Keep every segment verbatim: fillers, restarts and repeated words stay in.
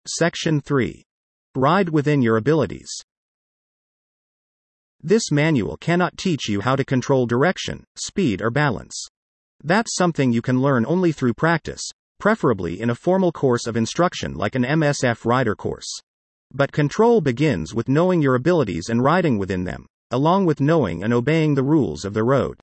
Section three. Ride within your abilities. This manual cannot teach you how to control direction, speed, or balance. That's something you can learn only through practice, preferably in a formal course of instruction like an M S F rider course. But control begins with knowing your abilities and riding within them, along with knowing and obeying the rules of the road.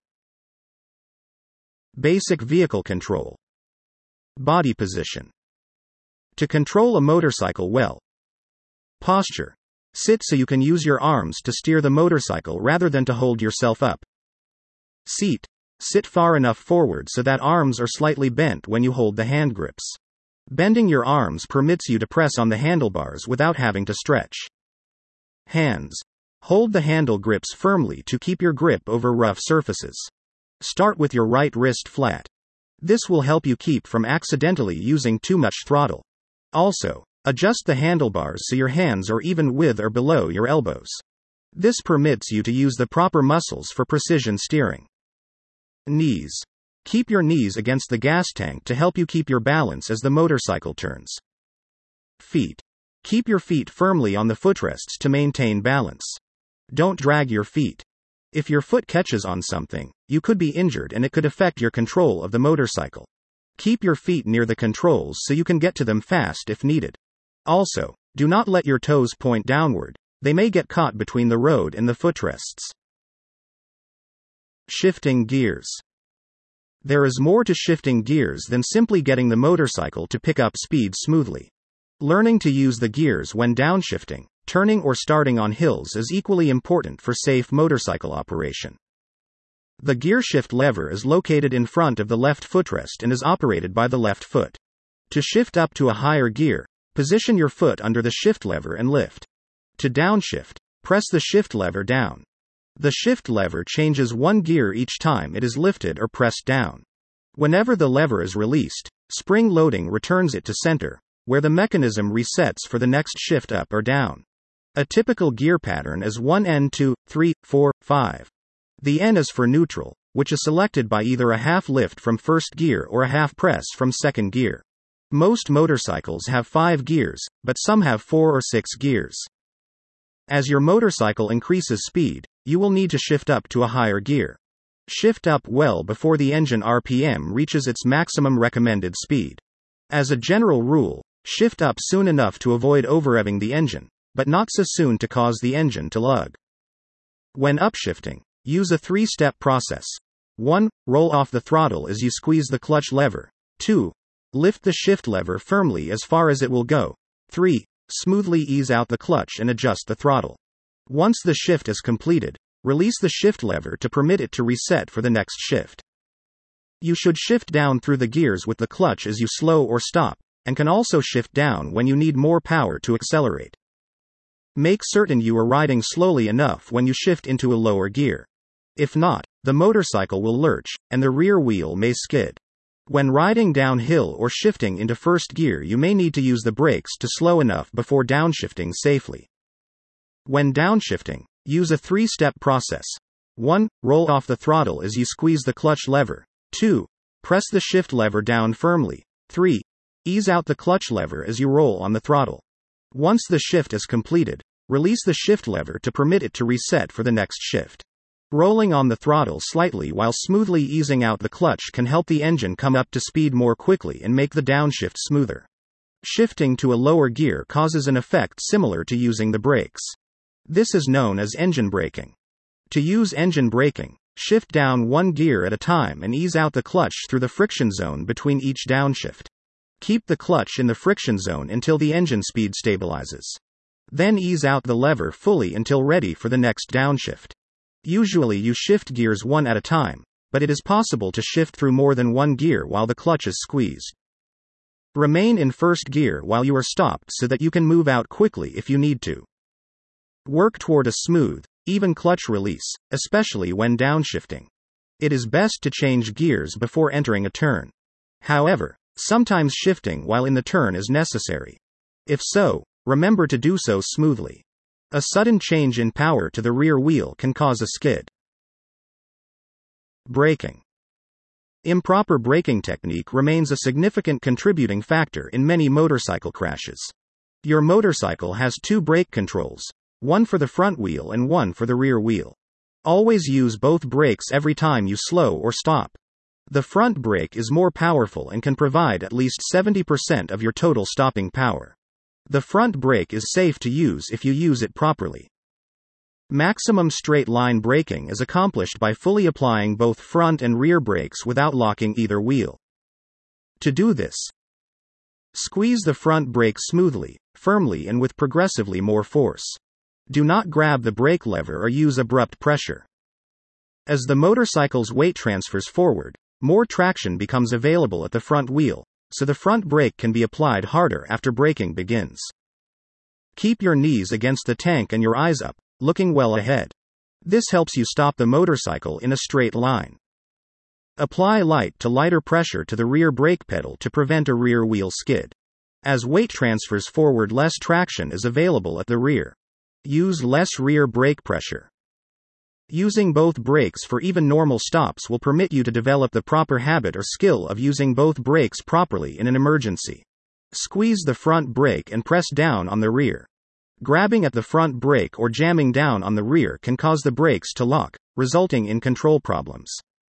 Basic vehicle control. Body position. To control a motorcycle well. Posture. Sit so you can use your arms to steer the motorcycle rather than to hold yourself up. Seat. Sit far enough forward so that arms are slightly bent when you hold the hand grips. Bending your arms permits you to press on the handlebars without having to stretch. Hands. Hold the handle grips firmly to keep your grip over rough surfaces. Start with your right wrist flat. This will help you keep from accidentally using too much throttle. Also, adjust the handlebars so your hands are even with or below your elbows. This permits you to use the proper muscles for precision steering. Knees. Keep your knees against the gas tank to help you keep your balance as the motorcycle turns. Feet. Keep your feet firmly on the footrests to maintain balance. Don't drag your feet. If your foot catches on something, you could be injured and it could affect your control of the motorcycle. Keep your feet near the controls so you can get to them fast if needed. Also, do not let your toes point downward, they may get caught between the road and the footrests. Shifting gears. There is more to shifting gears than simply getting the motorcycle to pick up speed smoothly. Learning to use the gears when downshifting, turning or starting on hills is equally important for safe motorcycle operation. The gear shift lever is located in front of the left footrest and is operated by the left foot. To shift up to a higher gear, position your foot under the shift lever and lift. To downshift, press the shift lever down. The shift lever changes one gear each time it is lifted or pressed down. Whenever the lever is released, spring loading returns it to center, where the mechanism resets for the next shift up or down. A typical gear pattern is one N two, three, four, five. The N is for neutral, which is selected by either a half lift from first gear or a half press from second gear. Most motorcycles have five gears, but some have four or six gears. As your motorcycle increases speed, you will need to shift up to a higher gear. Shift up well before the engine R P M reaches its maximum recommended speed. As a general rule, shift up soon enough to avoid over-revving the engine, but not so soon to cause the engine to lug. When upshifting, use a three-step process. one. Roll off the throttle as you squeeze the clutch lever. two. Lift the shift lever firmly as far as it will go. three. Smoothly ease out the clutch and adjust the throttle. Once the shift is completed, release the shift lever to permit it to reset for the next shift. You should shift down through the gears with the clutch as you slow or stop, and can also shift down when you need more power to accelerate. Make certain you are riding slowly enough when you shift into a lower gear. If not, the motorcycle will lurch, and the rear wheel may skid. When riding downhill or shifting into first gear, you may need to use the brakes to slow enough before downshifting safely. When downshifting, use a three-step process. one. Roll off the throttle as you squeeze the clutch lever. two. Press the shift lever down firmly. three. Ease out the clutch lever as you roll on the throttle. Once the shift is completed, release the shift lever to permit it to reset for the next shift. Rolling on the throttle slightly while smoothly easing out the clutch can help the engine come up to speed more quickly and make the downshift smoother. Shifting to a lower gear causes an effect similar to using the brakes. This is known as engine braking. To use engine braking, shift down one gear at a time and ease out the clutch through the friction zone between each downshift. Keep the clutch in the friction zone until the engine speed stabilizes. Then ease out the lever fully until ready for the next downshift. Usually you shift gears one at a time, but it is possible to shift through more than one gear while the clutch is squeezed. Remain in first gear while you are stopped so that you can move out quickly if you need to. Work toward a smooth, even clutch release, especially when downshifting. It is best to change gears before entering a turn. However, sometimes shifting while in the turn is necessary. If so, remember to do so smoothly. A sudden change in power to the rear wheel can cause a skid. Braking. Improper braking technique remains a significant contributing factor in many motorcycle crashes. Your motorcycle has two brake controls, one for the front wheel and one for the rear wheel. Always use both brakes every time you slow or stop. The front brake is more powerful and can provide at least seventy percent of your total stopping power. The front brake is safe to use if you use it properly. Maximum straight line braking is accomplished by fully applying both front and rear brakes without locking either wheel. To do this, squeeze the front brake smoothly, firmly, and with progressively more force. Do not grab the brake lever or use abrupt pressure. As the motorcycle's weight transfers forward, more traction becomes available at the front wheel, so the front brake can be applied harder after braking begins. Keep your knees against the tank and your eyes up, looking well ahead. This helps you stop the motorcycle in a straight line. Apply light to lighter pressure to the rear brake pedal to prevent a rear wheel skid. As weight transfers forward, less traction is available at the rear. Use less rear brake pressure. Using both brakes for even normal stops will permit you to develop the proper habit or skill of using both brakes properly in an emergency. Squeeze the front brake and press down on the rear. Grabbing at the front brake or jamming down on the rear can cause the brakes to lock, resulting in control problems.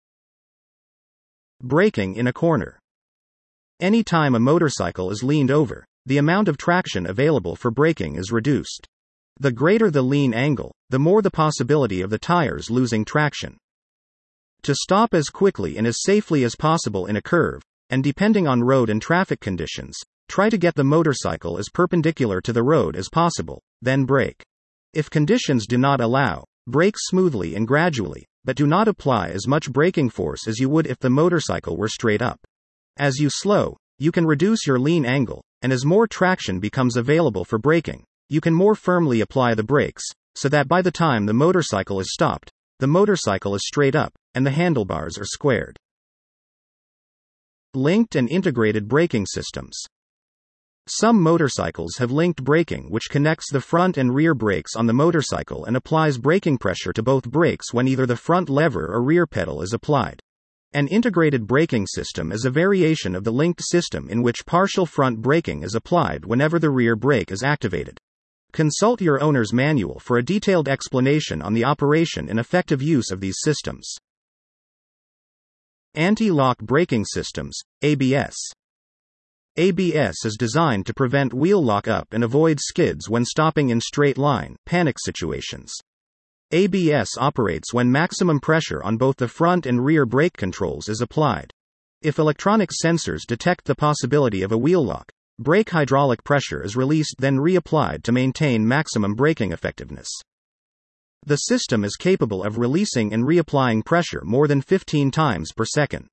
Braking in a corner. Anytime a motorcycle is leaned over, the amount of traction available for braking is reduced. The greater the lean angle, the more the possibility of the tires losing traction. To stop as quickly and as safely as possible in a curve, and depending on road and traffic conditions, try to get the motorcycle as perpendicular to the road as possible, then brake. If conditions do not allow, brake smoothly and gradually, but do not apply as much braking force as you would if the motorcycle were straight up. As you slow, you can reduce your lean angle, and as more traction becomes available for braking, you can more firmly apply the brakes, so that by the time the motorcycle is stopped, the motorcycle is straight up, and the handlebars are squared. Linked and integrated braking systems. Some motorcycles have linked braking, which connects the front and rear brakes on the motorcycle and applies braking pressure to both brakes when either the front lever or rear pedal is applied. An integrated braking system is a variation of the linked system in which partial front braking is applied whenever the rear brake is activated. Consult your owner's manual for a detailed explanation on the operation and effective use of these systems. Anti-lock braking systems, A B S. A B S is designed to prevent wheel lock-up and avoid skids when stopping in straight line, panic situations. A B S operates when maximum pressure on both the front and rear brake controls is applied. If electronic sensors detect the possibility of a wheel lock, brake hydraulic pressure is released then reapplied to maintain maximum braking effectiveness. The system is capable of releasing and reapplying pressure more than fifteen times per second.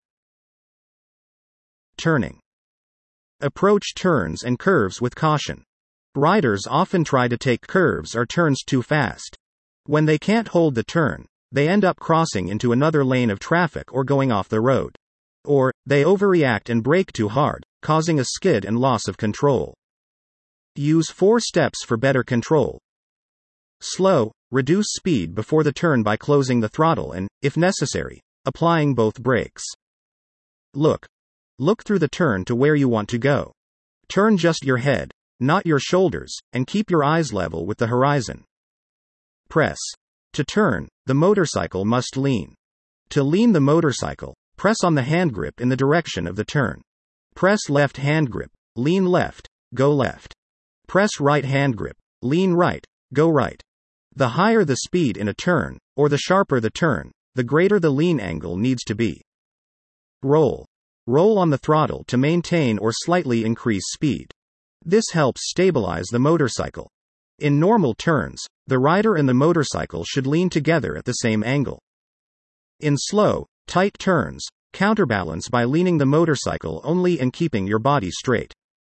Turning. Approach turns and curves with caution. Riders often try to take curves or turns too fast. When they can't hold the turn, they end up crossing into another lane of traffic or going off the road. Or, they overreact and brake too hard, causing a skid and loss of control. Use four steps for better control. Slow, reduce speed before the turn by closing the throttle and, if necessary, applying both brakes. Look. Look through the turn to where you want to go. Turn just your head, not your shoulders, and keep your eyes level with the horizon. Press. To turn, the motorcycle must lean. To lean the motorcycle, press on the handgrip in the direction of the turn. Press left handgrip, lean left, go left. Press right handgrip, lean right, go right. The higher the speed in a turn, or the sharper the turn, the greater the lean angle needs to be. Roll. Roll on the throttle to maintain or slightly increase speed. This helps stabilize the motorcycle. In normal turns, the rider and the motorcycle should lean together at the same angle. In slow, tight turns, counterbalance by leaning the motorcycle only and keeping your body straight.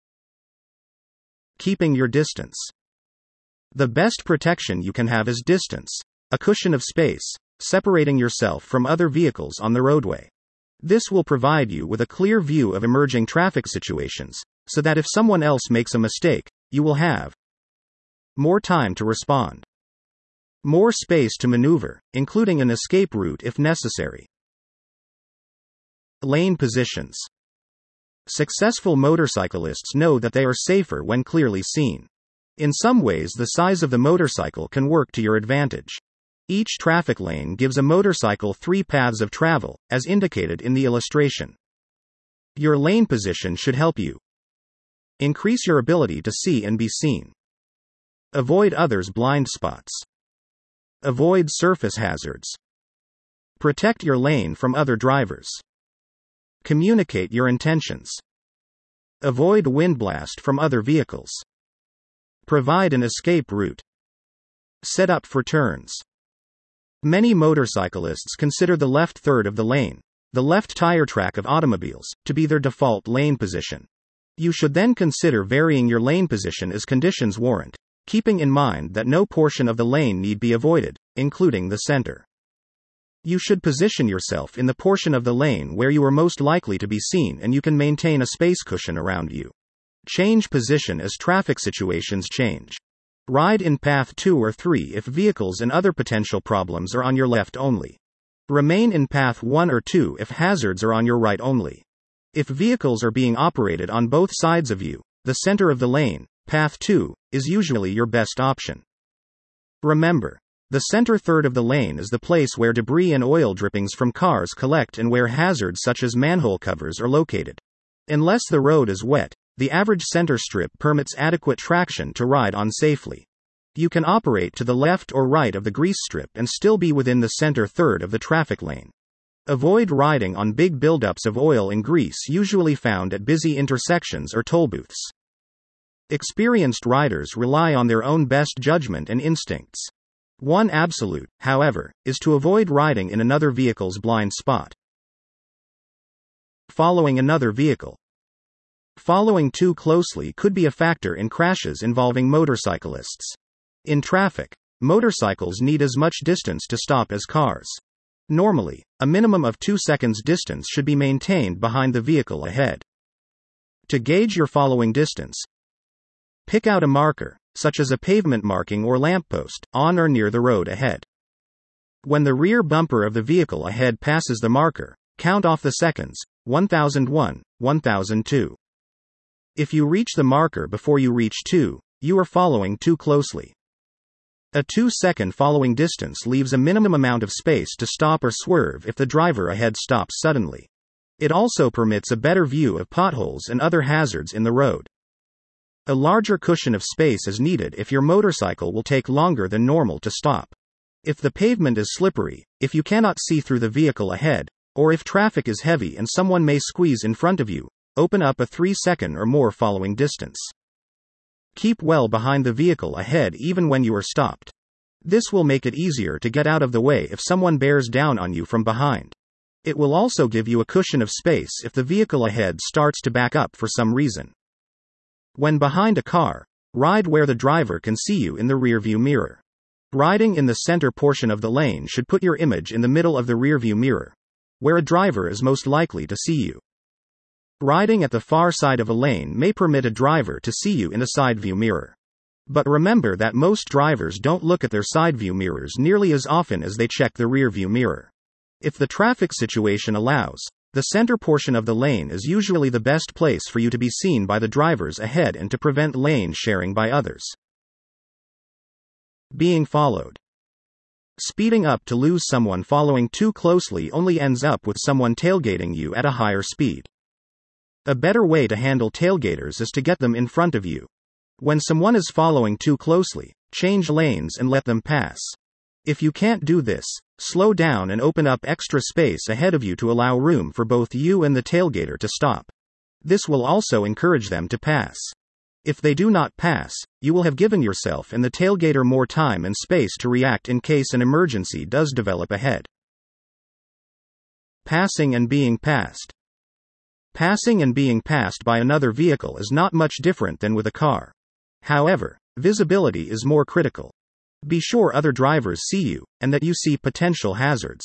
Keeping your distance. The best protection you can have is distance, a cushion of space, separating yourself from other vehicles on the roadway. This will provide you with a clear view of emerging traffic situations, so that if someone else makes a mistake, you will have more time to respond, more space to maneuver, including an escape route if necessary. Lane positions. Successful motorcyclists know that they are safer when clearly seen. In some ways, the size of the motorcycle can work to your advantage. Each traffic lane gives a motorcycle three paths of travel, as indicated in the illustration. Your lane position should help you increase your ability to see and be seen. Avoid others' blind spots. Avoid surface hazards. Protect your lane from other drivers. Communicate your intentions. Avoid windblast from other vehicles. Provide an escape route. Set up for turns. Many motorcyclists consider the left third of the lane, the left tire track of automobiles, to be their default lane position. You should then consider varying your lane position as conditions warrant, keeping in mind that no portion of the lane need be avoided, including the center. You should position yourself in the portion of the lane where you are most likely to be seen and you can maintain a space cushion around you. Change position as traffic situations change. Ride in path two or three if vehicles and other potential problems are on your left only. Remain in path one or two if hazards are on your right only. If vehicles are being operated on both sides of you, the center of the lane, path two, is usually your best option. Remember, the center third of the lane is the place where debris and oil drippings from cars collect and where hazards such as manhole covers are located. Unless the road is wet, the average center strip permits adequate traction to ride on safely. You can operate to the left or right of the grease strip and still be within the center third of the traffic lane. Avoid riding on big buildups of oil and grease usually found at busy intersections or toll booths. Experienced riders rely on their own best judgment and instincts. One absolute, however, is to avoid riding in another vehicle's blind spot. Following another vehicle. Following too closely could be a factor in crashes involving motorcyclists. In traffic, motorcycles need as much distance to stop as cars. Normally, a minimum of two seconds distance should be maintained behind the vehicle ahead. To gauge your following distance, pick out a marker, such as a pavement marking or lamppost, on or near the road ahead. When the rear bumper of the vehicle ahead passes the marker, count off the seconds, one thousand one, one thousand two. If you reach the marker before you reach two, you are following too closely. A two-second following distance leaves a minimum amount of space to stop or swerve if the driver ahead stops suddenly. It also permits a better view of potholes and other hazards in the road. A larger cushion of space is needed if your motorcycle will take longer than normal to stop. If the pavement is slippery, if you cannot see through the vehicle ahead, or if traffic is heavy and someone may squeeze in front of you, open up a three-second or more following distance. Keep well behind the vehicle ahead even when you are stopped. This will make it easier to get out of the way if someone bears down on you from behind. It will also give you a cushion of space if the vehicle ahead starts to back up for some reason. When behind a car, ride where the driver can see you in the rearview mirror. Riding in the center portion of the lane should put your image in the middle of the rearview mirror, where a driver is most likely to see you. Riding at the far side of a lane may permit a driver to see you in a side view mirror. But remember that most drivers don't look at their side view mirrors nearly as often as they check the rear view mirror. If the traffic situation allows, the center portion of the lane is usually the best place for you to be seen by the drivers ahead and to prevent lane sharing by others. Being followed. Speeding up to lose someone following too closely only ends up with someone tailgating you at a higher speed. A better way to handle tailgaters is to get them in front of you. When someone is following too closely, change lanes and let them pass. If you can't do this, slow down and open up extra space ahead of you to allow room for both you and the tailgater to stop. This will also encourage them to pass. If they do not pass, you will have given yourself and the tailgater more time and space to react in case an emergency does develop ahead. Passing and being passed. Passing and being passed by another vehicle is not much different than with a car. However, visibility is more critical. Be sure other drivers see you, and that you see potential hazards.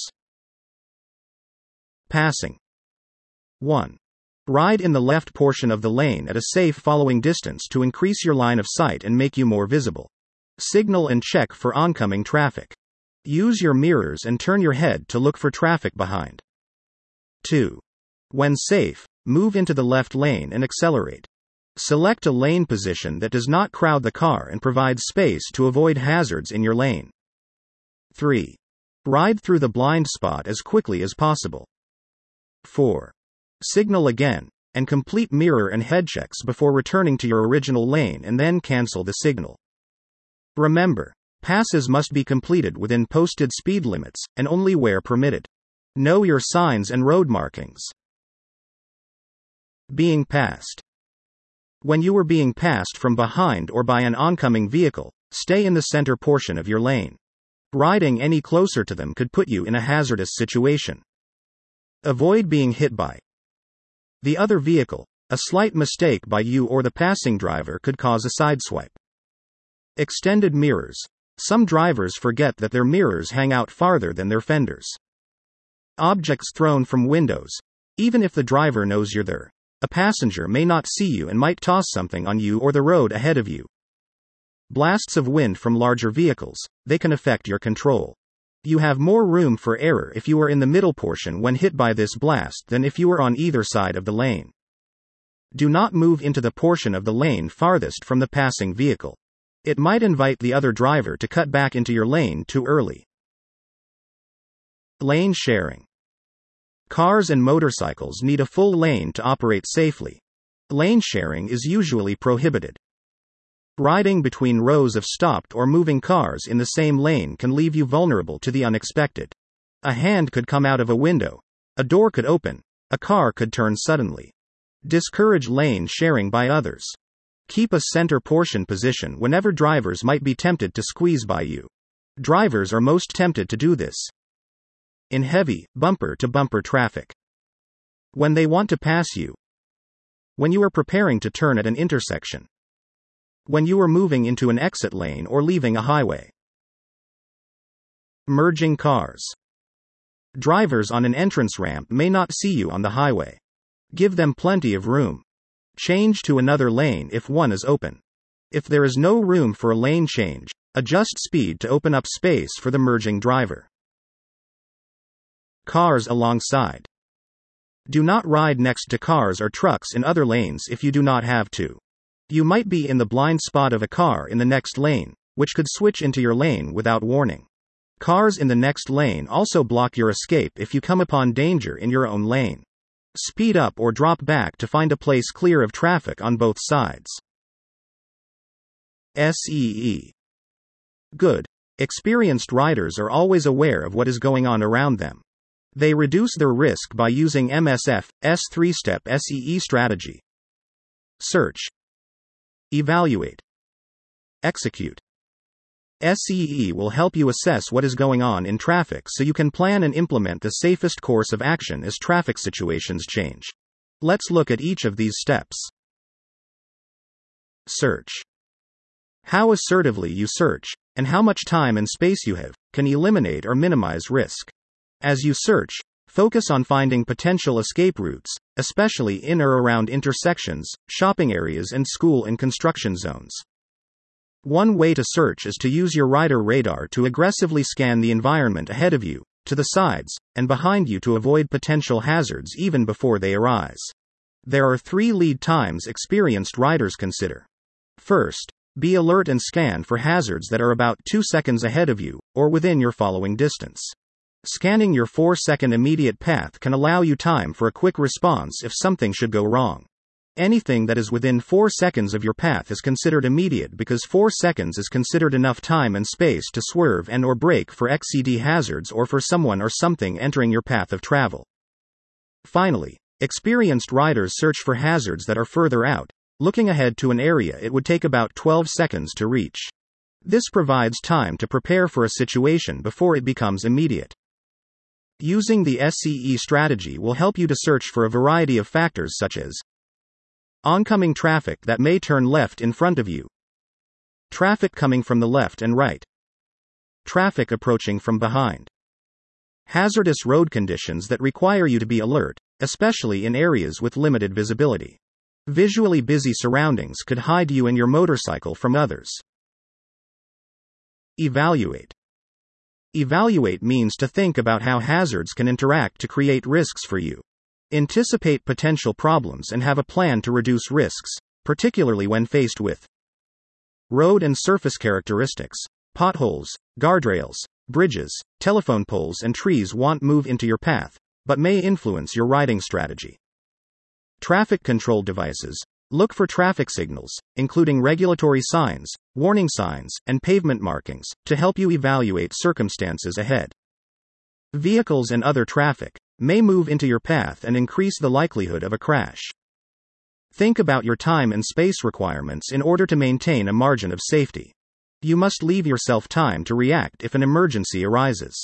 Passing. one. Ride in the left portion of the lane at a safe following distance to increase your line of sight and make you more visible. Signal and check for oncoming traffic. Use your mirrors and turn your head to look for traffic behind. two. When safe, Move into the left lane and accelerate. Select a lane position that does not crowd the car and provides space to avoid hazards in your lane. three. Ride through the blind spot as quickly as possible. four. Signal again, and complete mirror and head checks before returning to your original lane and then cancel the signal. Remember, passes must be completed within posted speed limits, and only where permitted. Know your signs and road markings. Being passed. When you are being passed from behind or by an oncoming vehicle, stay in the center portion of your lane. Riding any closer to them could put you in a hazardous situation. Avoid being hit by the other vehicle. A slight mistake by you or the passing driver could cause a sideswipe. Extended mirrors. Some drivers forget that their mirrors hang out farther than their fenders. Objects thrown from windows. Even if the driver knows you're there, a passenger may not see you and might toss something on you or the road ahead of you. Blasts of wind from larger vehicles. They can affect your control. You have more room for error if you are in the middle portion when hit by this blast than if you are on either side of the lane. Do not move into the portion of the lane farthest from the passing vehicle. It might invite the other driver to cut back into your lane too early. Lane sharing. Cars and motorcycles need a full lane to operate safely. Lane sharing is usually prohibited. Riding between rows of stopped or moving cars in the same lane can leave you vulnerable to the unexpected. A hand could come out of a window. A door could open. A car could turn suddenly. Discourage lane sharing by others. Keep a center portion position whenever drivers might be tempted to squeeze by you. Drivers are most tempted to do this in heavy, bumper-to-bumper traffic. When they want to pass you. When you are preparing to turn at an intersection. When you are moving into an exit lane or leaving a highway. Merging cars. Drivers on an entrance ramp may not see you on the highway. Give them plenty of room. Change to another lane if one is open. If there is no room for a lane change, adjust speed to open up space for the merging driver. Cars alongside. Do not ride next to cars or trucks in other lanes if you do not have to. You might be in the blind spot of a car in the next lane, which could switch into your lane without warning. Cars in the next lane also block your escape if you come upon danger in your own lane. Speed up or drop back to find a place clear of traffic on both sides. S E E. Good. Experienced riders are always aware of what is going on around them. They reduce their risk by using M S F's three-step S E E strategy. Search. Evaluate. Execute. S E E will help you assess what is going on in traffic so you can plan and implement the safest course of action as traffic situations change. Let's look at each of these steps. Search. How assertively you search, and how much time and space you have, can eliminate or minimize risk. As you search, focus on finding potential escape routes, especially in or around intersections, shopping areas, and school and construction zones. One way to search is to use your rider radar to aggressively scan the environment ahead of you, to the sides, and behind you to avoid potential hazards even before they arise. There are three lead times experienced riders consider. First, be alert and scan for hazards that are about two seconds ahead of you, or within your following distance. Scanning your four second immediate path can allow you time for a quick response if something should go wrong. Anything that is within four seconds of your path is considered immediate because four seconds is considered enough time and space to swerve and or brake for X C D hazards or for someone or something entering your path of travel. Finally, experienced riders search for hazards that are further out, looking ahead to an area it would take about twelve seconds to reach. This provides time to prepare for a situation before it becomes immediate. Using the S E E strategy will help you to search for a variety of factors such as oncoming traffic that may turn left in front of you, traffic coming from the left and right, traffic approaching from behind, hazardous road conditions that require you to be alert, especially in areas with limited visibility. Visually busy surroundings could hide you and your motorcycle from others. Evaluate. Evaluate means to think about how hazards can interact to create risks for you. Anticipate potential problems and have a plan to reduce risks, particularly when faced with road and surface characteristics. Potholes, guardrails, bridges, telephone poles, and trees won't move into your path, but may influence your riding strategy. Traffic control devices. Look for traffic signals, including regulatory signs, warning signs, and pavement markings, to help you evaluate circumstances ahead. Vehicles and other traffic may move into your path and increase the likelihood of a crash. Think about your time and space requirements in order to maintain a margin of safety. You must leave yourself time to react if an emergency arises.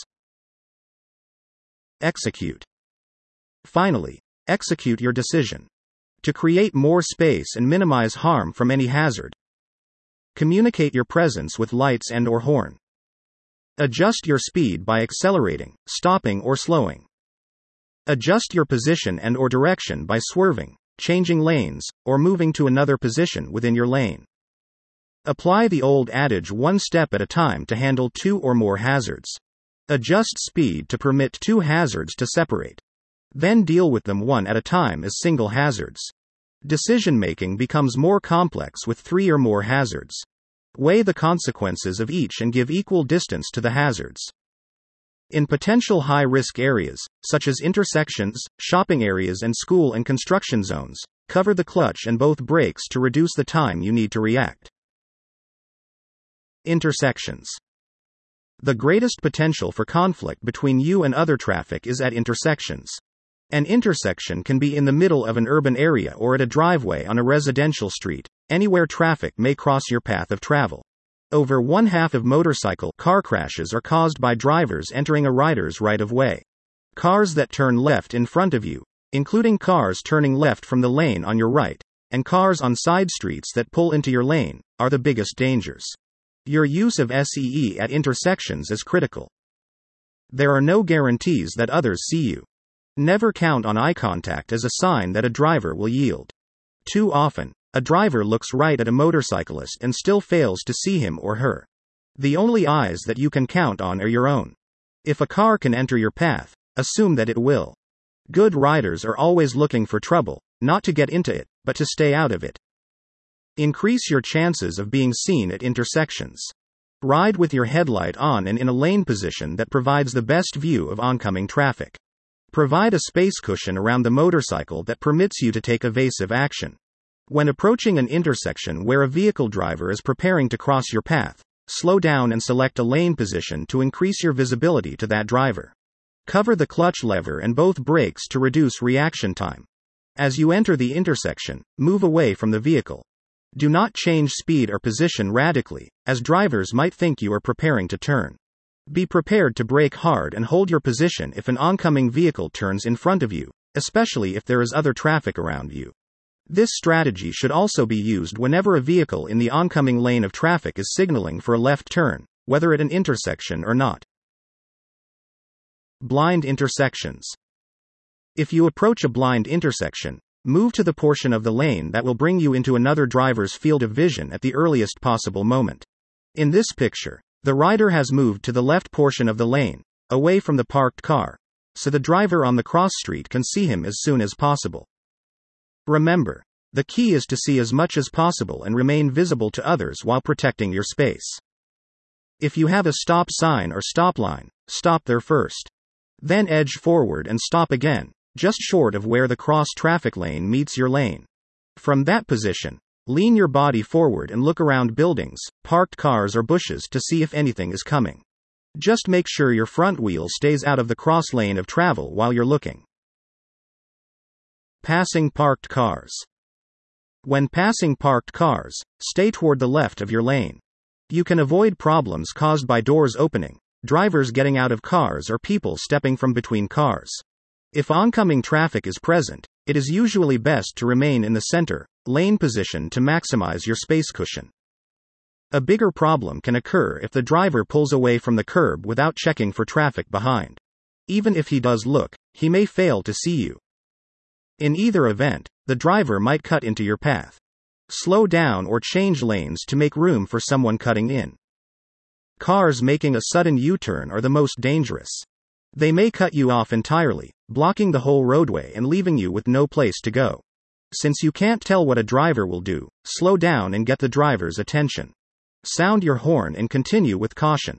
Execute. Finally, execute your decision. To create more space and minimize harm from any hazard, communicate your presence with lights and or horn. Adjust your speed by accelerating, stopping or slowing. Adjust your position and or direction by swerving, changing lanes, or moving to another position within your lane. Apply the old adage one step at a time to handle two or more hazards. Adjust speed to permit two hazards to separate. Then deal with them one at a time as single hazards. Decision-making becomes more complex with three or more hazards. Weigh the consequences of each and give equal distance to the hazards. In potential high-risk areas, such as intersections, shopping areas, and school and construction zones, cover the clutch and both brakes to reduce the time you need to react. Intersections. The greatest potential for conflict between you and other traffic is at intersections. An intersection can be in the middle of an urban area or at a driveway on a residential street, anywhere traffic may cross your path of travel. Over one half of motorcycle car crashes are caused by drivers entering a rider's right-of-way. Cars that turn left in front of you, including cars turning left from the lane on your right, and cars on side streets that pull into your lane, are the biggest dangers. Your use of S E E at intersections is critical. There are no guarantees that others see you. Never count on eye contact as a sign that a driver will yield. Too often, a driver looks right at a motorcyclist and still fails to see him or her. The only eyes that you can count on are your own. If a car can enter your path, assume that it will. Good riders are always looking for trouble, not to get into it, but to stay out of it. Increase your chances of being seen at intersections. Ride with your headlight on and in a lane position that provides the best view of oncoming traffic. Provide a space cushion around the motorcycle that permits you to take evasive action. When approaching an intersection where a vehicle driver is preparing to cross your path, slow down and select a lane position to increase your visibility to that driver. Cover the clutch lever and both brakes to reduce reaction time. As you enter the intersection, move away from the vehicle. Do not change speed or position radically, as drivers might think you are preparing to turn. Be prepared to brake hard and hold your position if an oncoming vehicle turns in front of you, especially if there is other traffic around you. This strategy should also be used whenever a vehicle in the oncoming lane of traffic is signaling for a left turn, whether at an intersection or not. Blind intersections. If you approach a blind intersection, move to the portion of the lane that will bring you into another driver's field of vision at the earliest possible moment. In this picture, the rider has moved to the left portion of the lane, away from the parked car, so the driver on the cross street can see him as soon as possible. Remember, the key is to see as much as possible and remain visible to others while protecting your space. If you have a stop sign or stop line, stop there first. Then edge forward and stop again, just short of where the cross traffic lane meets your lane. From that position, lean your body forward and look around buildings, parked cars or bushes to see if anything is coming. Just make sure your front wheel stays out of the cross lane of travel while you're looking. Passing parked cars. When passing parked cars, stay toward the left of your lane. You can avoid problems caused by doors opening, drivers getting out of cars, or people stepping from between cars. If oncoming traffic is present, it is usually best to remain in the center lane position to maximize your space cushion. A bigger problem can occur if the driver pulls away from the curb without checking for traffic behind. Even if he does look, he may fail to see you. In either event, the driver might cut into your path. Slow down or change lanes to make room for someone cutting in. Cars making a sudden U-turn are the most dangerous. They may cut you off entirely, blocking the whole roadway and leaving you with no place to go. Since you can't tell what a driver will do, slow down and get the driver's attention. Sound your horn and continue with caution.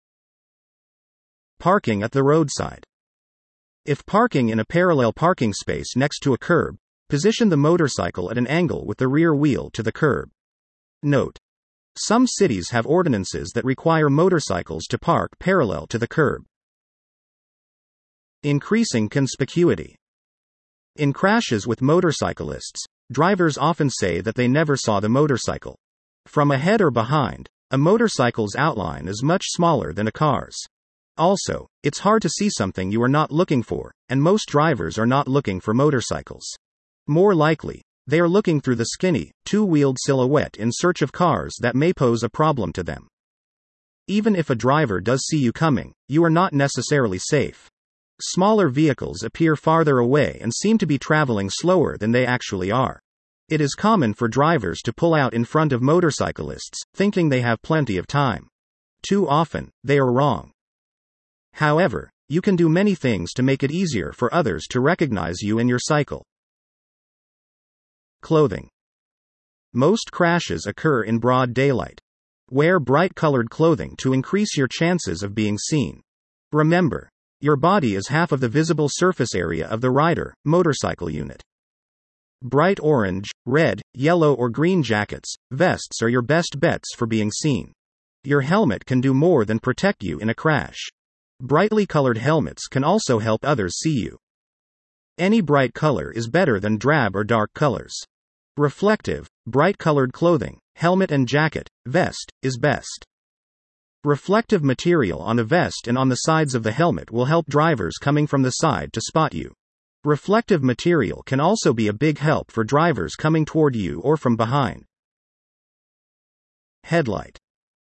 Parking at the roadside. If parking in a parallel parking space next to a curb, position the motorcycle at an angle with the rear wheel to the curb. Note: some cities have ordinances that require motorcycles to park parallel to the curb. Increasing conspicuity. In crashes with motorcyclists, drivers often say that they never saw the motorcycle. From ahead or behind, a motorcycle's outline is much smaller than a car's. Also, it's hard to see something you are not looking for, and most drivers are not looking for motorcycles. More likely, they are looking through the skinny, two-wheeled silhouette in search of cars that may pose a problem to them. Even if a driver does see you coming, you are not necessarily safe. Smaller vehicles appear farther away and seem to be traveling slower than they actually are. It is common for drivers to pull out in front of motorcyclists, thinking they have plenty of time. Too often, they are wrong. However, you can do many things to make it easier for others to recognize you and your cycle. Clothing. Most crashes occur in broad daylight. Wear bright-colored clothing to increase your chances of being seen. Remember, your body is half of the visible surface area of the rider, motorcycle unit. Bright orange, red, yellow or green jackets, vests are your best bets for being seen. Your helmet can do more than protect you in a crash. Brightly colored helmets can also help others see you. Any bright color is better than drab or dark colors. Reflective, bright-colored clothing, helmet and jacket, vest, is best. Reflective material on a vest and on the sides of the helmet will help drivers coming from the side to spot you. Reflective material can also be a big help for drivers coming toward you or from behind. Headlight.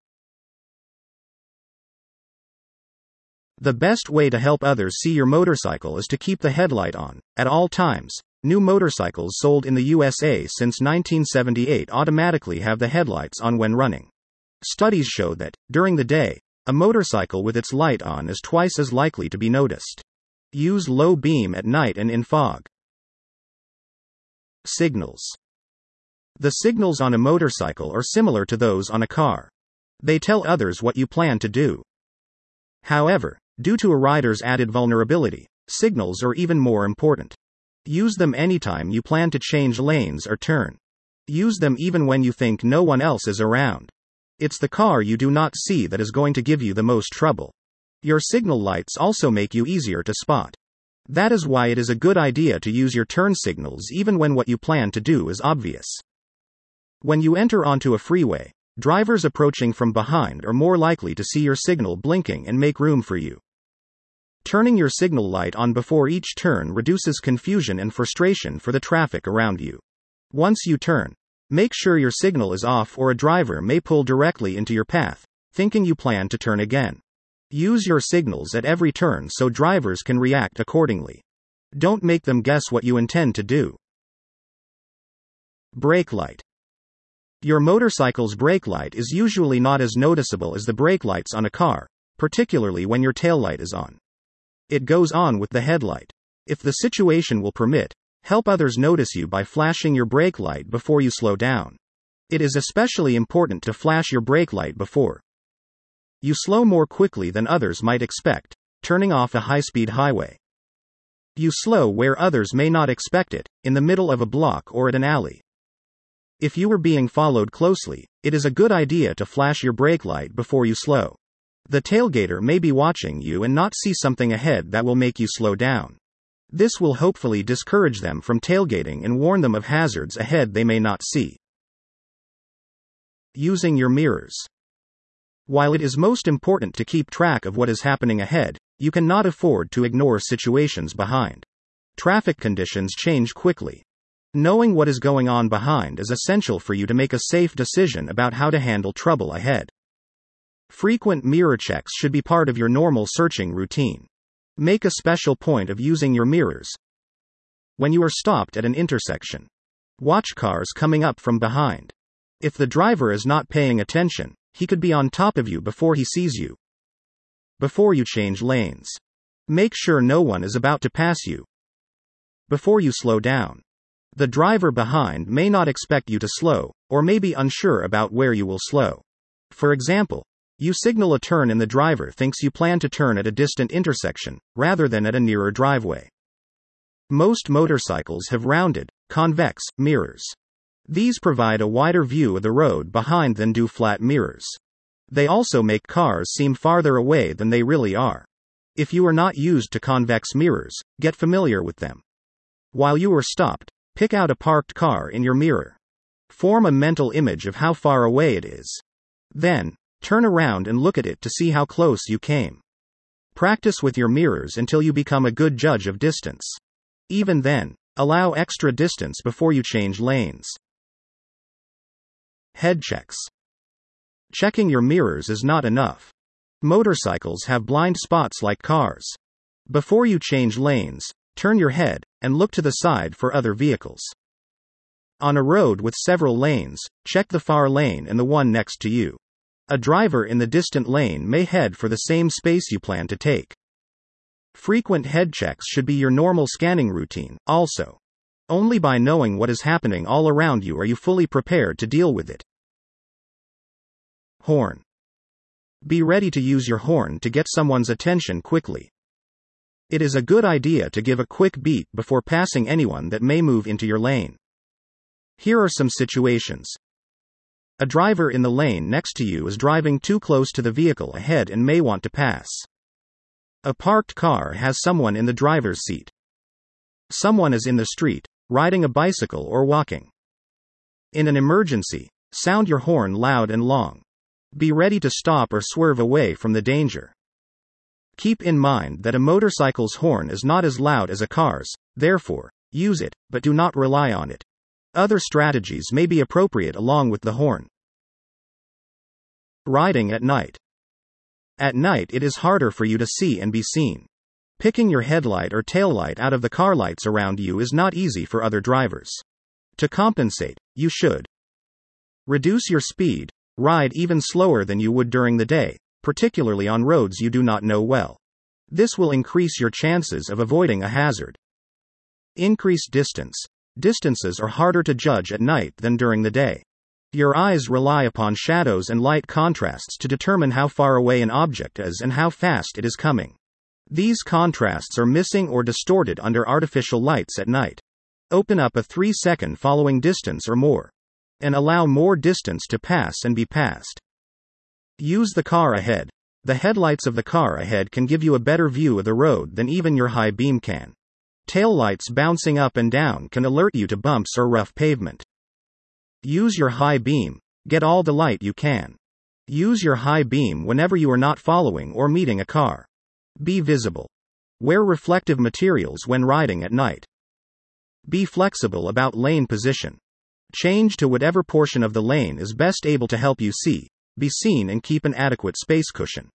The best way to help others see your motorcycle is to keep the headlight on, at all times. New motorcycles sold in the U S A since nineteen seventy-eight automatically have the headlights on when running. Studies show that, during the day, a motorcycle with its light on is twice as likely to be noticed. Use low beam at night and in fog. Signals. The signals on a motorcycle are similar to those on a car. They tell others what you plan to do. However, due to a rider's added vulnerability, signals are even more important. Use them anytime you plan to change lanes or turn. Use them even when you think no one else is around. It's the car you do not see that is going to give you the most trouble. Your signal lights also make you easier to spot. That is why it is a good idea to use your turn signals even when what you plan to do is obvious. When you enter onto a freeway, drivers approaching from behind are more likely to see your signal blinking and make room for you. Turning your signal light on before each turn reduces confusion and frustration for the traffic around you. Once you turn, make sure your signal is off or a driver may pull directly into your path, thinking you plan to turn again. Use your signals at every turn so drivers can react accordingly. Don't make them guess what you intend to do. Brake light. Your motorcycle's brake light is usually not as noticeable as the brake lights on a car, particularly when your taillight is on. It goes on with the headlight. If the situation will permit, help others notice you by flashing your brake light before you slow down. It is especially important to flash your brake light before you slow more quickly than others might expect, turning off a high-speed highway. You slow where others may not expect it, in the middle of a block or at an alley. If you are being followed closely, it is a good idea to flash your brake light before you slow. The tailgater may be watching you and not see something ahead that will make you slow down. This will hopefully discourage them from tailgating and warn them of hazards ahead they may not see. Using your mirrors. While it is most important to keep track of what is happening ahead, you cannot afford to ignore situations behind. Traffic conditions change quickly. Knowing what is going on behind is essential for you to make a safe decision about how to handle trouble ahead. Frequent mirror checks should be part of your normal searching routine. Make a special point of using your mirrors when you are stopped at an intersection. Watch cars coming up from behind. If the driver is not paying attention, he could be on top of you before he sees you. Before you change lanes. Make sure no one is about to pass you before you slow down. The driver behind may not expect you to slow, or may be unsure about where you will slow. For example, you signal a turn and the driver thinks you plan to turn at a distant intersection, rather than at a nearer driveway. Most motorcycles have rounded, convex mirrors. These provide a wider view of the road behind than do flat mirrors. They also make cars seem farther away than they really are. If you are not used to convex mirrors, get familiar with them. While you are stopped, pick out a parked car in your mirror. Form a mental image of how far away it is. Then, turn around and look at it to see how close you came. Practice with your mirrors until you become a good judge of distance. Even then, allow extra distance before you change lanes. Head checks. Checking your mirrors is not enough. Motorcycles have blind spots like cars. Before you change lanes, turn your head and look to the side for other vehicles. On a road with several lanes, check the far lane and the one next to you. A driver in the distant lane may head for the same space you plan to take. Frequent head checks should be your normal scanning routine, also. Only by knowing what is happening all around you are you fully prepared to deal with it. Horn. Be ready to use your horn to get someone's attention quickly. It is a good idea to give a quick beep before passing anyone that may move into your lane. Here are some situations. A driver in the lane next to you is driving too close to the vehicle ahead and may want to pass. A parked car has someone in the driver's seat. Someone is in the street, riding a bicycle or walking. In an emergency, sound your horn loud and long. Be ready to stop or swerve away from the danger. Keep in mind that a motorcycle's horn is not as loud as a car's, therefore, use it, but do not rely on it. Other strategies may be appropriate along with the horn. Riding at night. At night it is harder for you to see and be seen. Picking your headlight or taillight out of the car lights around you is not easy for other drivers. To compensate, you should reduce your speed, ride even slower than you would during the day, particularly on roads you do not know well. This will increase your chances of avoiding a hazard. Increase distance. Distances are harder to judge at night than during the day. Your eyes rely upon shadows and light contrasts to determine how far away an object is and how fast it is coming. These contrasts are missing or distorted under artificial lights at night. Open up a three second following distance or more, and allow more distance to pass and be passed. Use the car ahead. The headlights of the car ahead can give you a better view of the road than even your high beam can. Taillights bouncing up and down can alert you to bumps or rough pavement. Use your high beam. Get all the light you can. Use your high beam whenever you are not following or meeting a car. Be visible. Wear reflective materials when riding at night. Be flexible about lane position. Change to whatever portion of the lane is best able to help you see, be seen and keep an adequate space cushion.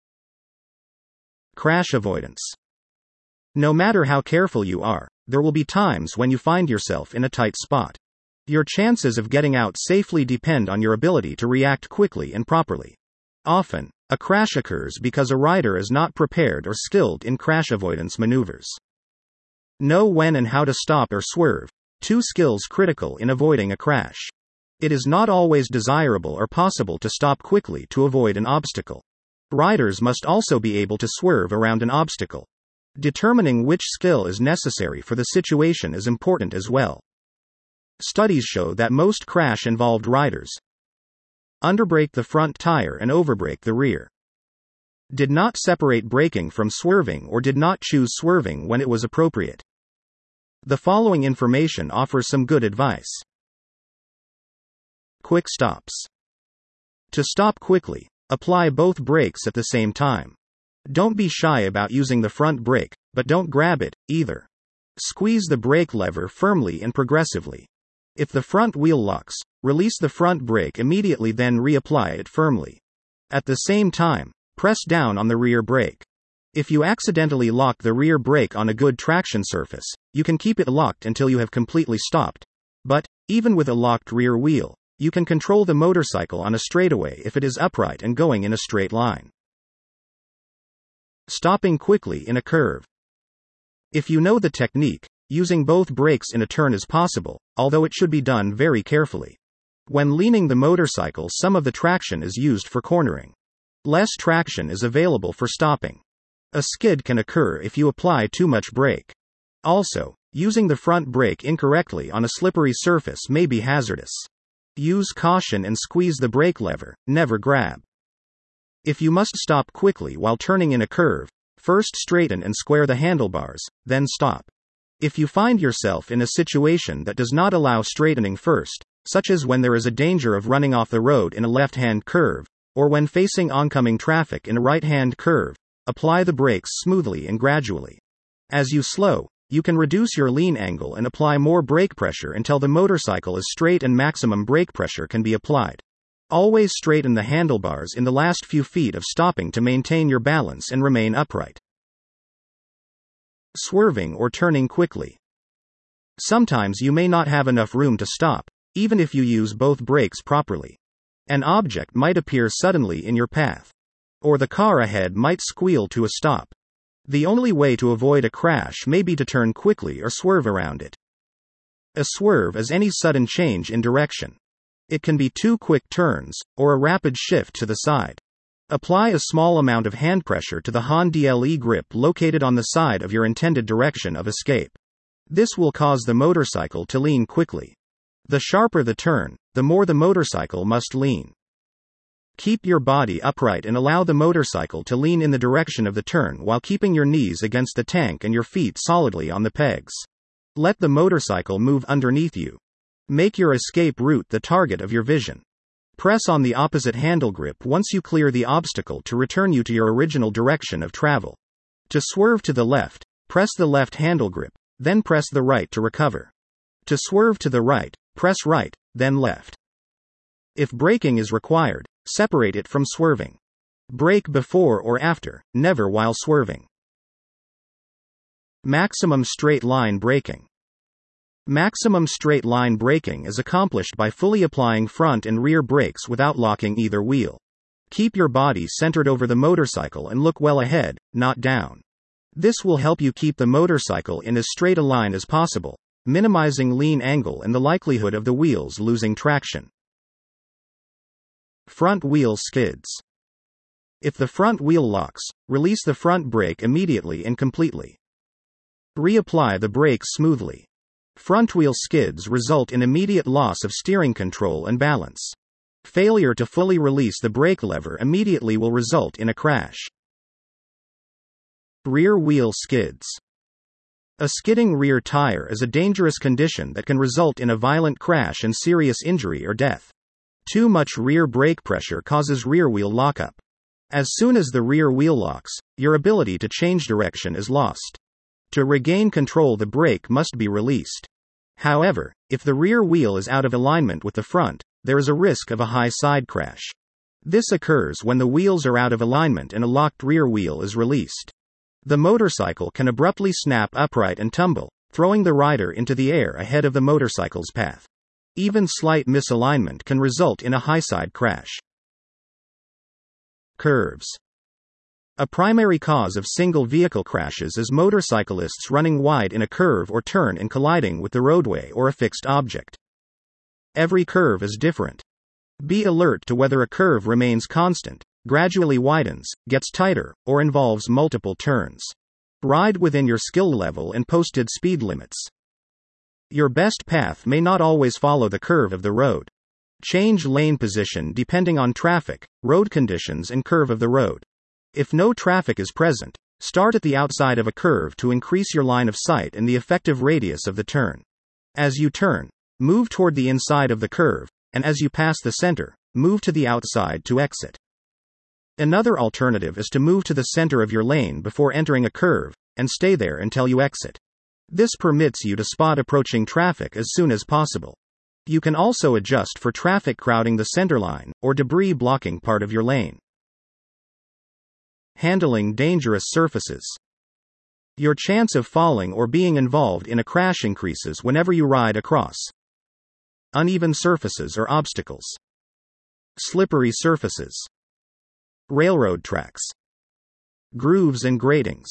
Crash avoidance. No matter how careful you are, there will be times when you find yourself in a tight spot. Your chances of getting out safely depend on your ability to react quickly and properly. Often, a crash occurs because a rider is not prepared or skilled in crash avoidance maneuvers. Know when and how to stop or swerve, two skills critical in avoiding a crash. It is not always desirable or possible to stop quickly to avoid an obstacle. Riders must also be able to swerve around an obstacle. Determining which skill is necessary for the situation is important as well. Studies show that most crash-involved riders underbrake the front tire and overbrake the rear, did not separate braking from swerving, or did not choose swerving when it was appropriate. The following information offers some good advice. Quick stops. To stop quickly, apply both brakes at the same time. Don't be shy about using the front brake, but don't grab it, either. Squeeze the brake lever firmly and progressively. If the front wheel locks, release the front brake immediately, then reapply it firmly. At the same time, press down on the rear brake. If you accidentally lock the rear brake on a good traction surface, you can keep it locked until you have completely stopped. But, even with a locked rear wheel, you can control the motorcycle on a straightaway if it is upright and going in a straight line. Stopping quickly in a curve. If you know the technique, using both brakes in a turn is possible, although it should be done very carefully. When leaning the motorcycle, some of the traction is used for cornering. Less traction is available for stopping. A skid can occur if you apply too much brake. Also, using the front brake incorrectly on a slippery surface may be hazardous. Use caution and squeeze the brake lever, never grab. If you must stop quickly while turning in a curve, first straighten and square the handlebars, then stop. If you find yourself in a situation that does not allow straightening first, such as when there is a danger of running off the road in a left-hand curve, or when facing oncoming traffic in a right-hand curve, apply the brakes smoothly and gradually. As you slow, you can reduce your lean angle and apply more brake pressure until the motorcycle is straight and maximum brake pressure can be applied. Always straighten the handlebars in the last few feet of stopping to maintain your balance and remain upright. Swerving or turning quickly. Sometimes you may not have enough room to stop, even if you use both brakes properly. An object might appear suddenly in your path. Or the car ahead might squeal to a stop. The only way to avoid a crash may be to turn quickly or swerve around it. A swerve is any sudden change in direction. It can be two quick turns, or a rapid shift to the side. Apply a small amount of hand pressure to the hand grip located on the side of your intended direction of escape. This will cause the motorcycle to lean quickly. The sharper the turn, the more the motorcycle must lean. Keep your body upright and allow the motorcycle to lean in the direction of the turn while keeping your knees against the tank and your feet solidly on the pegs. Let the motorcycle move underneath you. Make your escape route the target of your vision. Press on the opposite handle grip once you clear the obstacle to return you to your original direction of travel. To swerve to the left, press the left handle grip, then press the right to recover. To swerve to the right, press right, then left. If braking is required, separate it from swerving. Brake before or after, never while swerving. Maximum straight line braking. Maximum straight line braking is accomplished by fully applying front and rear brakes without locking either wheel. Keep your body centered over the motorcycle and look well ahead, not down. This will help you keep the motorcycle in as straight a line as possible, minimizing lean angle and the likelihood of the wheels losing traction. Front wheel skids. If the front wheel locks, release the front brake immediately and completely. Reapply the brakes smoothly. Front wheel skids result in immediate loss of steering control and balance. Failure to fully release the brake lever immediately will result in a crash. Rear wheel skids. A skidding rear tire is a dangerous condition that can result in a violent crash and serious injury or death. Too much rear brake pressure causes rear wheel lockup. As soon as the rear wheel locks, your ability to change direction is lost. To regain control, the brake must be released. However, if the rear wheel is out of alignment with the front, there is a risk of a high side crash. This occurs when the wheels are out of alignment and a locked rear wheel is released. The motorcycle can abruptly snap upright and tumble, throwing the rider into the air ahead of the motorcycle's path. Even slight misalignment can result in a high-side crash. Curves. A primary cause of single-vehicle crashes is motorcyclists running wide in a curve or turn and colliding with the roadway or a fixed object. Every curve is different. Be alert to whether a curve remains constant, gradually widens, gets tighter, or involves multiple turns. Ride within your skill level and posted speed limits. Your best path may not always follow the curve of the road. Change lane position depending on traffic, road conditions, and curve of the road. If no traffic is present, start at the outside of a curve to increase your line of sight and the effective radius of the turn. As you turn, move toward the inside of the curve, and as you pass the center, move to the outside to exit. Another alternative is to move to the center of your lane before entering a curve, and stay there until you exit. This permits you to spot approaching traffic as soon as possible. You can also adjust for traffic crowding the center line, or debris blocking part of your lane. Handling dangerous surfaces. Your chance of falling or being involved in a crash increases whenever you ride across uneven surfaces or obstacles. Slippery surfaces. Railroad tracks. Grooves and gratings.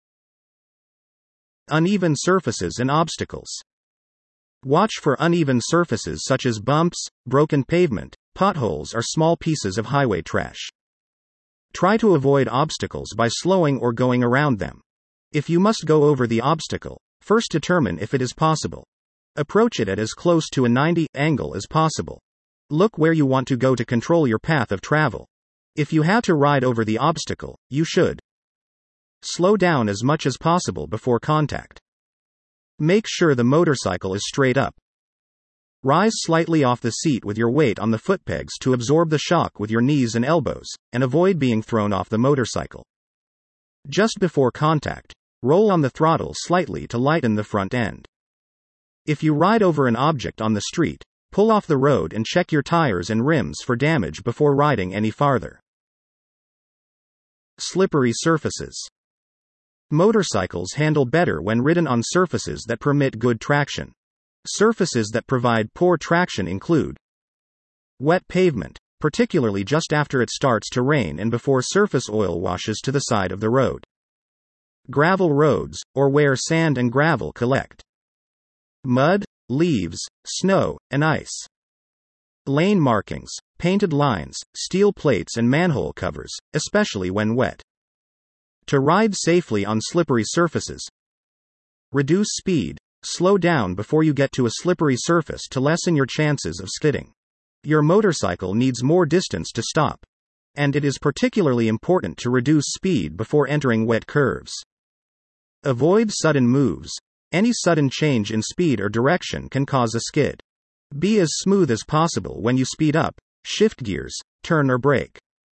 Uneven surfaces and obstacles. Watch for uneven surfaces such as bumps, broken pavement, potholes, or small pieces of highway trash. Try to avoid obstacles by slowing or going around them. If you must go over the obstacle, first determine if it is possible. Approach it at as close to a ninety angle as possible. Look where you want to go to control your path of travel. If you have to ride over the obstacle, you should slow down as much as possible before contact. Make sure the motorcycle is straight up. Rise slightly off the seat with your weight on the footpegs to absorb the shock with your knees and elbows, and avoid being thrown off the motorcycle. Just before contact, roll on the throttle slightly to lighten the front end. If you ride over an object on the street, pull off the road and check your tires and rims for damage before riding any farther. Slippery surfaces. Motorcycles handle better when ridden on surfaces that permit good traction. Surfaces that provide poor traction include wet pavement, particularly just after it starts to rain and before surface oil washes to the side of the road. Gravel roads, or where sand and gravel collect. Mud, leaves, snow, and ice. Lane markings, painted lines, steel plates, and manhole covers, especially when wet. To ride safely on slippery surfaces, reduce speed, slow down before you get to a slippery surface to lessen your chances of skidding. Your motorcycle needs more distance to stop, and it is particularly important to reduce speed before entering wet curves. Avoid sudden moves. Any sudden change in speed or direction can cause a skid. Be as smooth as possible when you speed up, shift gears, turn or brake.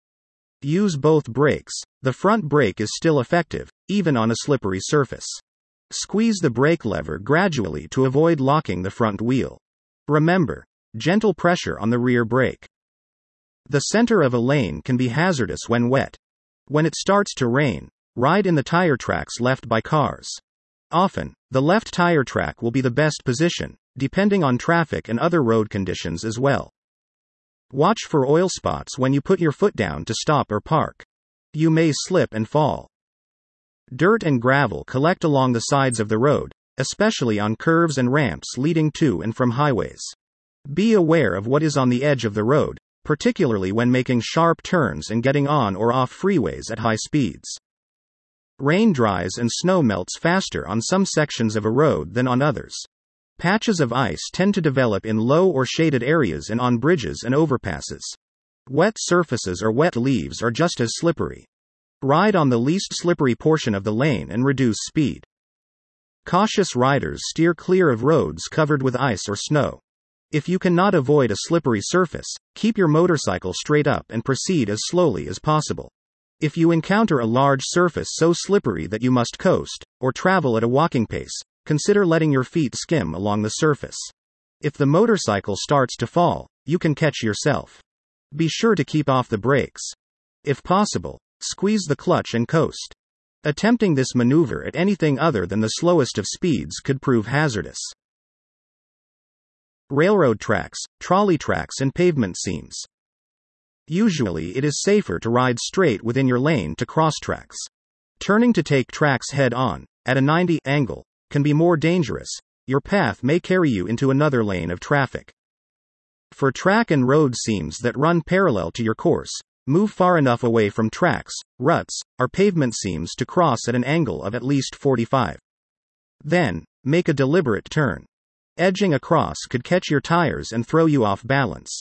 Use both brakes. The front brake is still effective, even on a slippery surface. Squeeze the brake lever gradually to avoid locking the front wheel. Remember, gentle pressure on the rear brake. The center of a lane can be hazardous when wet. When it starts to rain, ride in the tire tracks left by cars. Often, the left tire track will be the best position, depending on traffic and other road conditions as well. Watch for oil spots when you put your foot down to stop or park. You may slip and fall. Dirt and gravel collect along the sides of the road, especially on curves and ramps leading to and from highways. Be aware of what is on the edge of the road, particularly when making sharp turns and getting on or off freeways at high speeds. Rain dries and snow melts faster on some sections of a road than on others. Patches of ice tend to develop in low or shaded areas and on bridges and overpasses. Wet surfaces or wet leaves are just as slippery. Ride on the least slippery portion of the lane and reduce speed. Cautious riders steer clear of roads covered with ice or snow. If you cannot avoid a slippery surface, keep your motorcycle straight up and proceed as slowly as possible. If you encounter a large surface so slippery that you must coast, or travel at a walking pace, consider letting your feet skim along the surface. If the motorcycle starts to fall, you can catch yourself. Be sure to keep off the brakes. If possible, squeeze the clutch and coast. Attempting this maneuver at anything other than the slowest of speeds could prove hazardous. Railroad tracks, trolley tracks, and pavement seams. Usually it is safer to ride straight within your lane to cross tracks. Turning to take tracks head-on, at a ninety angle, can be more dangerous. Your path may carry you into another lane of traffic. For track and road seams that run parallel to your course, move far enough away from tracks, ruts, or pavement seams to cross at an angle of at least forty-five. Then, make a deliberate turn. Edging across could catch your tires and throw you off balance.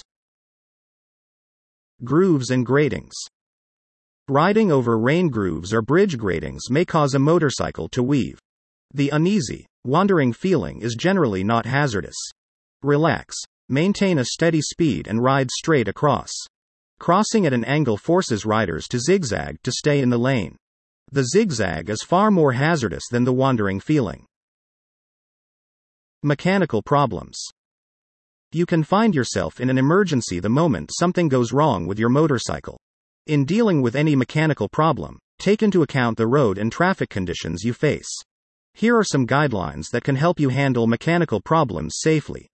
Grooves and gratings. Riding over rain grooves or bridge gratings may cause a motorcycle to weave. The uneasy, wandering feeling is generally not hazardous. Relax, maintain a steady speed and ride straight across. Crossing at an angle forces riders to zigzag to stay in the lane. The zigzag is far more hazardous than the wandering feeling. Mechanical problems. You can find yourself in an emergency the moment something goes wrong with your motorcycle. In dealing with any mechanical problem, take into account the road and traffic conditions you face. Here are some guidelines that can help you handle mechanical problems safely.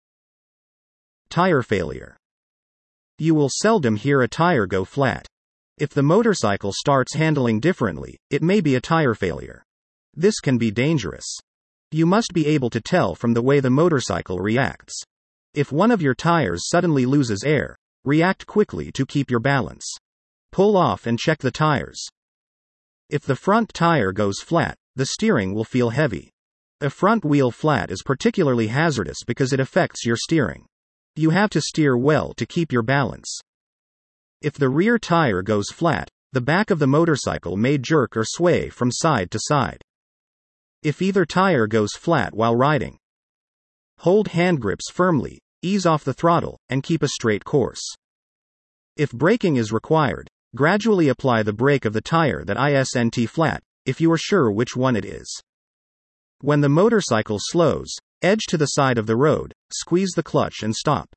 Tire failure. You will seldom hear a tire go flat. If the motorcycle starts handling differently, it may be a tire failure. This can be dangerous. You must be able to tell from the way the motorcycle reacts. If one of your tires suddenly loses air, react quickly to keep your balance. Pull off and check the tires. If the front tire goes flat, the steering will feel heavy. A front wheel flat is particularly hazardous because it affects your steering. You have to steer well to keep your balance. If the rear tire goes flat, the back of the motorcycle may jerk or sway from side to side. If either tire goes flat while riding, hold hand grips firmly, ease off the throttle, and keep a straight course. If braking is required, gradually apply the brake of the tire that isn't flat, if you are sure which one it is. When the motorcycle slows, edge to the side of the road, squeeze the clutch and stop.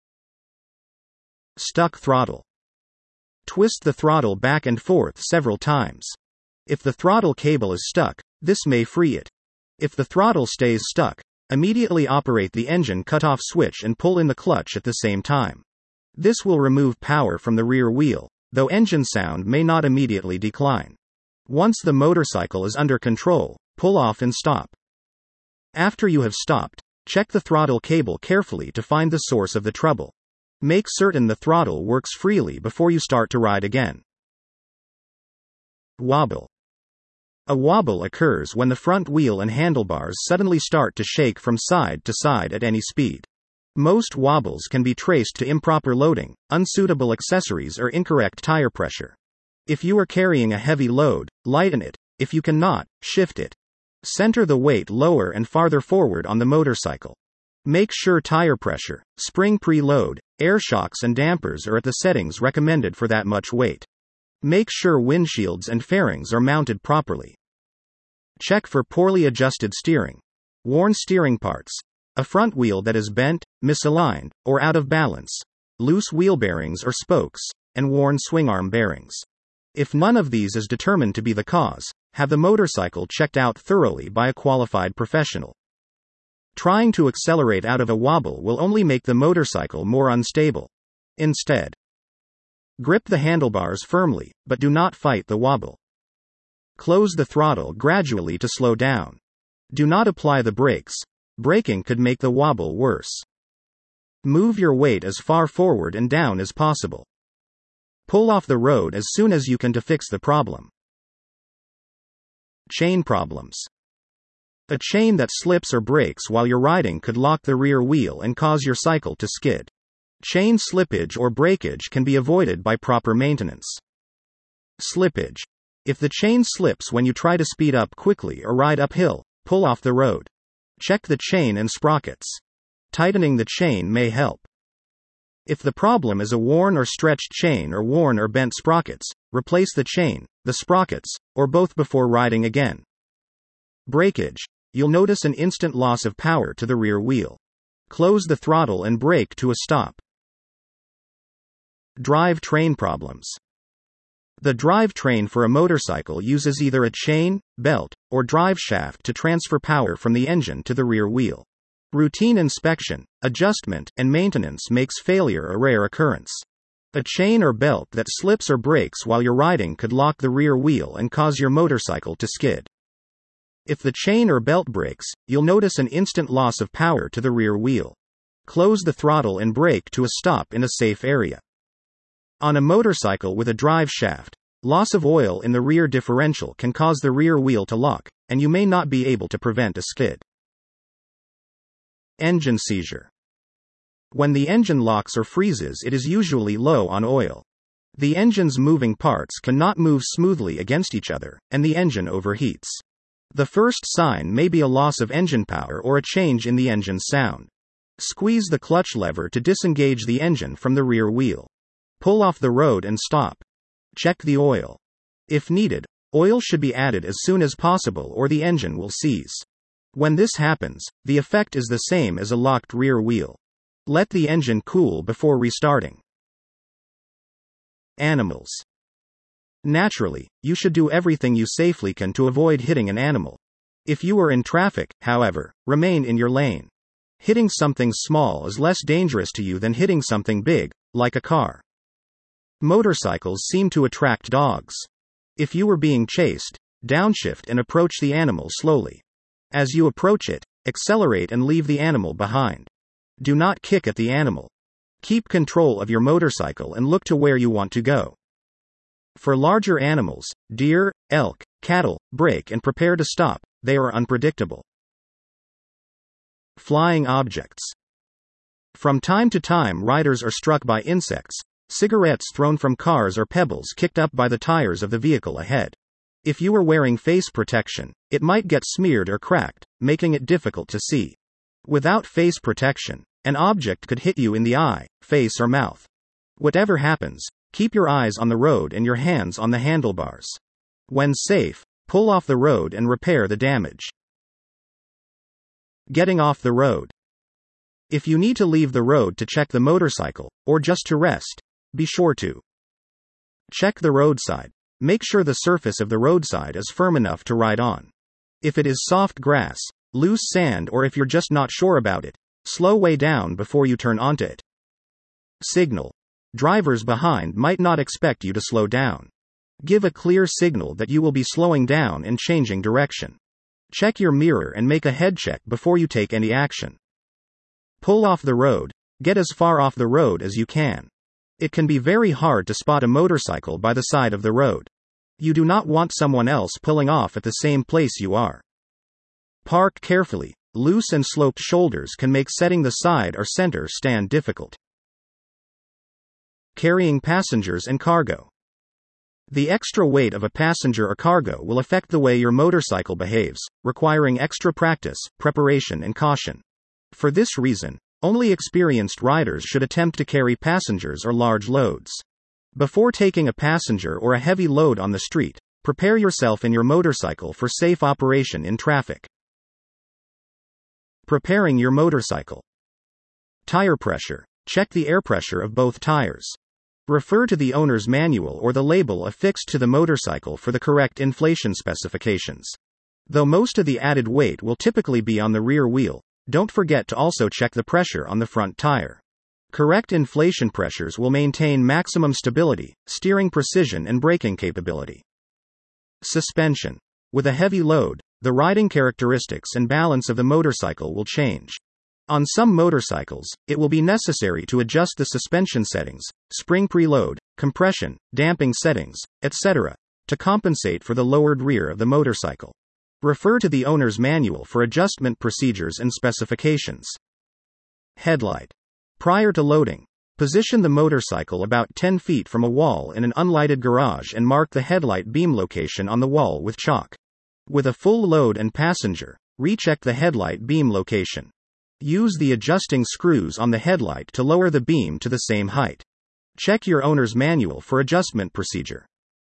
Stuck throttle. Twist the throttle back and forth several times. If the throttle cable is stuck, this may free it. If the throttle stays stuck, immediately operate the engine cutoff switch and pull in the clutch at the same time. This will remove power from the rear wheel, though engine sound may not immediately decline. Once the motorcycle is under control, pull off and stop. After you have stopped, check the throttle cable carefully to find the source of the trouble. Make certain the throttle works freely before you start to ride again. Wobble. A wobble occurs when the front wheel and handlebars suddenly start to shake from side to side at any speed. Most wobbles can be traced to improper loading, unsuitable accessories, or incorrect tire pressure. If you are carrying a heavy load, lighten it. If you cannot, shift it. Center the weight lower and farther forward on the motorcycle. Make sure tire pressure, spring preload, air shocks and dampers are at the settings recommended for that much weight. Make sure windshields and fairings are mounted properly. Check for poorly adjusted steering, worn steering parts, a front wheel that is bent, misaligned, or out of balance, loose wheel bearings or spokes, and worn swingarm bearings. If none of these is determined to be the cause, have the motorcycle checked out thoroughly by a qualified professional. Trying to accelerate out of a wobble will only make the motorcycle more unstable. Instead, grip the handlebars firmly, but do not fight the wobble. Close the throttle gradually to slow down. Do not apply the brakes. Braking could make the wobble worse. Move your weight as far forward and down as possible. Pull off the road as soon as you can to fix the problem. Chain problems. A chain that slips or breaks while you're riding could lock the rear wheel and cause your cycle to skid. Chain slippage or breakage can be avoided by proper maintenance. Slippage. If the chain slips when you try to speed up quickly or ride uphill, pull off the road. Check the chain and sprockets. Tightening the chain may help. If the problem is a worn or stretched chain or worn or bent sprockets, replace the chain, the sprockets, or both before riding again. Breakage. You'll notice an instant loss of power to the rear wheel. Close the throttle and brake to a stop. Drive train problems. The drive train for a motorcycle uses either a chain, belt, or drive shaft to transfer power from the engine to the rear wheel. Routine inspection, adjustment, and maintenance makes failure a rare occurrence. A chain or belt that slips or breaks while you're riding could lock the rear wheel and cause your motorcycle to skid. If the chain or belt breaks, you'll notice an instant loss of power to the rear wheel. Close the throttle and brake to a stop in a safe area. On a motorcycle with a drive shaft, loss of oil in the rear differential can cause the rear wheel to lock, and you may not be able to prevent a skid. Engine seizure. When the engine locks or freezes, it is usually low on oil. The engine's moving parts cannot move smoothly against each other, and the engine overheats. The first sign may be a loss of engine power or a change in the engine's sound. Squeeze the clutch lever to disengage the engine from the rear wheel. Pull off the road and stop. Check the oil. If needed, oil should be added as soon as possible or the engine will seize. When this happens, the effect is the same as a locked rear wheel. Let the engine cool before restarting. Animals. Naturally, you should do everything you safely can to avoid hitting an animal. If you are in traffic, however, remain in your lane. Hitting something small is less dangerous to you than hitting something big, like a car. Motorcycles seem to attract dogs. If you were being chased, downshift and approach the animal slowly. As you approach it, accelerate and leave the animal behind. Do not kick at the animal. Keep control of your motorcycle and look to where you want to go. For larger animals, deer, elk, cattle, brake and prepare to stop, they are unpredictable. Flying objects. From time to time, riders are struck by insects, cigarettes thrown from cars, or pebbles kicked up by the tires of the vehicle ahead. If you are wearing face protection, it might get smeared or cracked, making it difficult to see. Without face protection, an object could hit you in the eye, face or mouth. Whatever happens, keep your eyes on the road and your hands on the handlebars. When safe, pull off the road and repair the damage. Getting off the road. If you need to leave the road to check the motorcycle, or just to rest, be sure to check the roadside. Make sure the surface of the roadside is firm enough to ride on. If it is soft grass, loose sand, or if you're just not sure about it, slow way down before you turn onto it. Signal. Drivers behind might not expect you to slow down. Give a clear signal that you will be slowing down and changing direction. Check your mirror and make a head check before you take any action. Pull off the road. Get as far off the road as you can. It can be very hard to spot a motorcycle by the side of the road. You do not want someone else pulling off at the same place you are. Park carefully. Loose and sloped shoulders can make setting the side or center stand difficult. Carrying passengers and cargo. The extra weight of a passenger or cargo will affect the way your motorcycle behaves, requiring extra practice, preparation, and caution. For this reason, only experienced riders should attempt to carry passengers or large loads. Before taking a passenger or a heavy load on the street, prepare yourself and your motorcycle for safe operation in traffic. Preparing your motorcycle. Tire pressure. Check the air pressure of both tires. Refer to the owner's manual or the label affixed to the motorcycle for the correct inflation specifications. Though most of the added weight will typically be on the rear wheel, don't forget to also check the pressure on the front tire. Correct inflation pressures will maintain maximum stability, steering precision, and braking capability. Suspension. With a heavy load, the riding characteristics and balance of the motorcycle will change. On some motorcycles, it will be necessary to adjust the suspension settings, spring preload, compression, damping settings, et cetera, to compensate for the lowered rear of the motorcycle. Refer to the owner's manual for adjustment procedures and specifications. Headlight. Prior to loading, position the motorcycle about ten feet from a wall in an unlighted garage and mark the headlight beam location on the wall with chalk. With a full load and passenger, recheck the headlight beam location. Use the adjusting screws on the headlight to lower the beam to the same height. Check your owner's manual for adjustment procedure.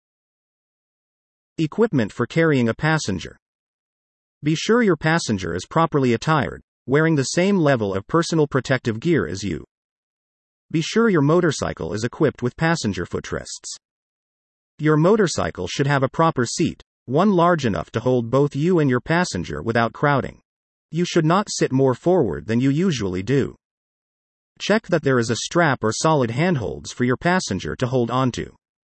Equipment for carrying a passenger. Be sure your passenger is properly attired, wearing the same level of personal protective gear as you. Be sure your motorcycle is equipped with passenger footrests. Your motorcycle should have a proper seat, one large enough to hold both you and your passenger without crowding. You should not sit more forward than you usually do. Check that there is a strap or solid handholds for your passenger to hold onto.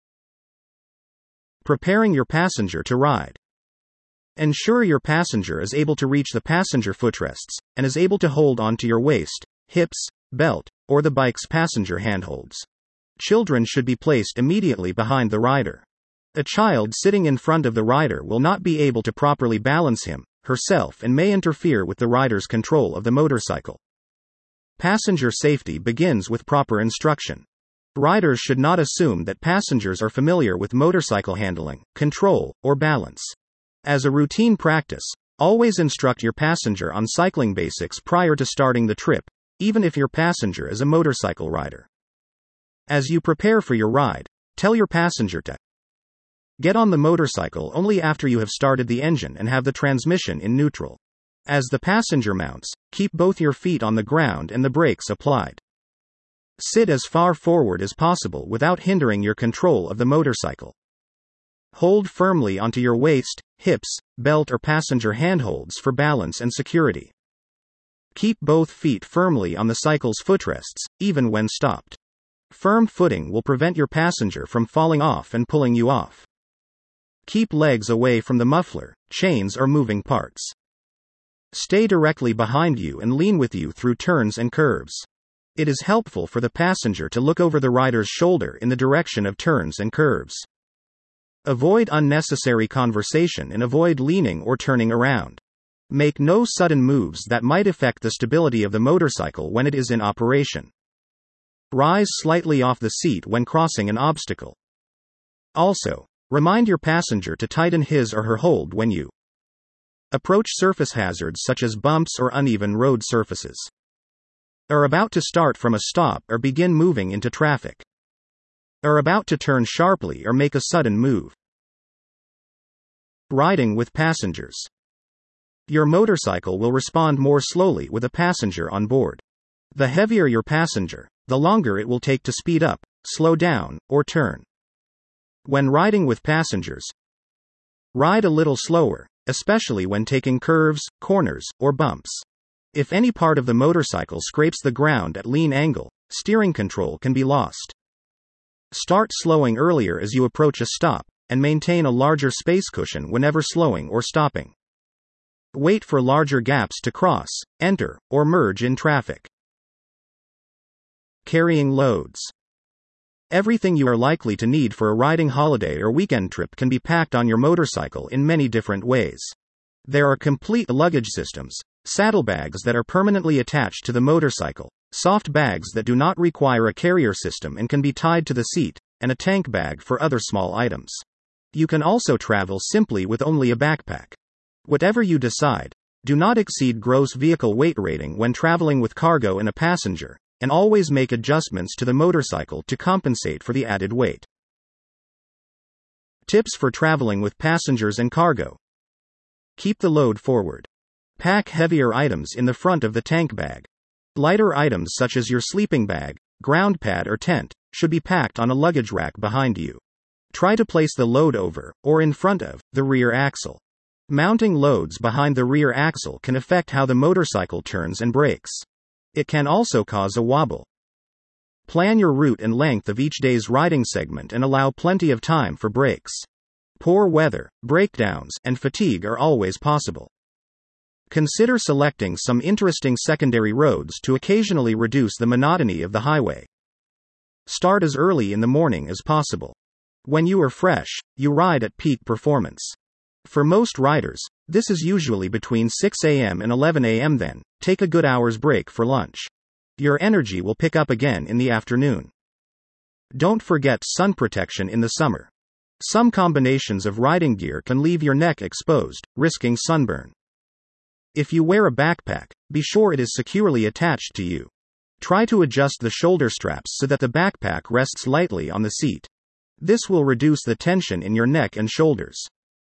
Preparing your passenger to ride. Ensure your passenger is able to reach the passenger footrests, and is able to hold onto your waist, hips, belt, or the bike's passenger handholds. Children should be placed immediately behind the rider. A child sitting in front of the rider will not be able to properly balance him, herself, and may interfere with the rider's control of the motorcycle. Passenger safety begins with proper instruction. Riders should not assume that passengers are familiar with motorcycle handling, control, or balance. As a routine practice, always instruct your passenger on cycling basics prior to starting the trip, even if your passenger is a motorcycle rider. As you prepare for your ride, tell your passenger to get on the motorcycle only after you have started the engine and have the transmission in neutral. As the passenger mounts, keep both your feet on the ground and the brakes applied. Sit as far forward as possible without hindering your control of the motorcycle. Hold firmly onto your waist, hips, belt, or passenger handholds for balance and security. Keep both feet firmly on the cycle's footrests, even when stopped. Firm footing will prevent your passenger from falling off and pulling you off. Keep legs away from the muffler, chains, or moving parts. Stay directly behind you and lean with you through turns and curves. It is helpful for the passenger to look over the rider's shoulder in the direction of turns and curves. Avoid unnecessary conversation and avoid leaning or turning around. Make no sudden moves that might affect the stability of the motorcycle when it is in operation. Rise slightly off the seat when crossing an obstacle. Also, remind your passenger to tighten his or her hold when you approach surface hazards such as bumps or uneven road surfaces. Are about to start from a stop or begin moving into traffic. Are about to turn sharply or make a sudden move. Riding with passengers. Your motorcycle will respond more slowly with a passenger on board. The heavier your passenger, the longer it will take to speed up, slow down, or turn. When riding with passengers, ride a little slower, especially when taking curves, corners, or bumps. If any part of the motorcycle scrapes the ground at lean angle, steering control can be lost. Start slowing earlier as you approach a stop, and maintain a larger space cushion whenever slowing or stopping. Wait for larger gaps to cross, enter, or merge in traffic. Carrying loads. Everything you are likely to need for a riding holiday or weekend trip can be packed on your motorcycle in many different ways. There are complete luggage systems, saddlebags that are permanently attached to the motorcycle, soft bags that do not require a carrier system and can be tied to the seat, and a tank bag for other small items. You can also travel simply with only a backpack. Whatever you decide, do not exceed gross vehicle weight rating when traveling with cargo and a passenger, and always make adjustments to the motorcycle to compensate for the added weight. Tips for traveling with passengers and cargo. Keep the load forward. Pack heavier items in the front of the tank bag. Lighter items such as your sleeping bag, ground pad, or tent should be packed on a luggage rack behind you. Try to place the load over, or in front of, the rear axle. Mounting loads behind the rear axle can affect how the motorcycle turns and brakes. It can also cause a wobble. Plan your route and length of each day's riding segment and allow plenty of time for breaks. Poor weather, breakdowns, and fatigue are always possible. Consider selecting some interesting secondary roads to occasionally reduce the monotony of the highway. Start as early in the morning as possible. When you are fresh, you ride at peak performance. For most riders, this is usually between six a.m. and eleven a.m. Then, take a good hour's break for lunch. Your energy will pick up again in the afternoon. Don't forget sun protection in the summer. Some combinations of riding gear can leave your neck exposed, risking sunburn. If you wear a backpack, be sure it is securely attached to you. Try to adjust the shoulder straps so that the backpack rests lightly on the seat. This will reduce the tension in your neck and shoulders.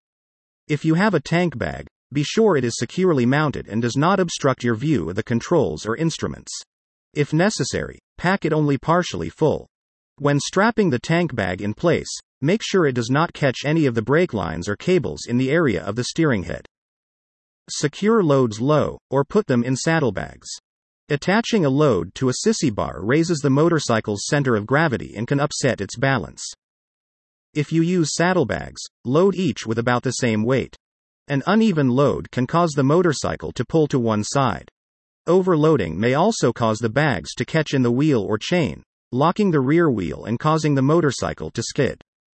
If you have a tank bag, be sure it is securely mounted and does not obstruct your view of the controls or instruments. If necessary, pack it only partially full. When strapping the tank bag in place, make sure it does not catch any of the brake lines or cables in the area of the steering head. Secure loads low, or put them in saddlebags. Attaching a load to a sissy bar raises the motorcycle's center of gravity and can upset its balance. If you use saddlebags, load each with about the same weight. An uneven load can cause the motorcycle to pull to one side. Overloading may also cause the bags to catch in the wheel or chain, locking the rear wheel and causing the motorcycle to skid.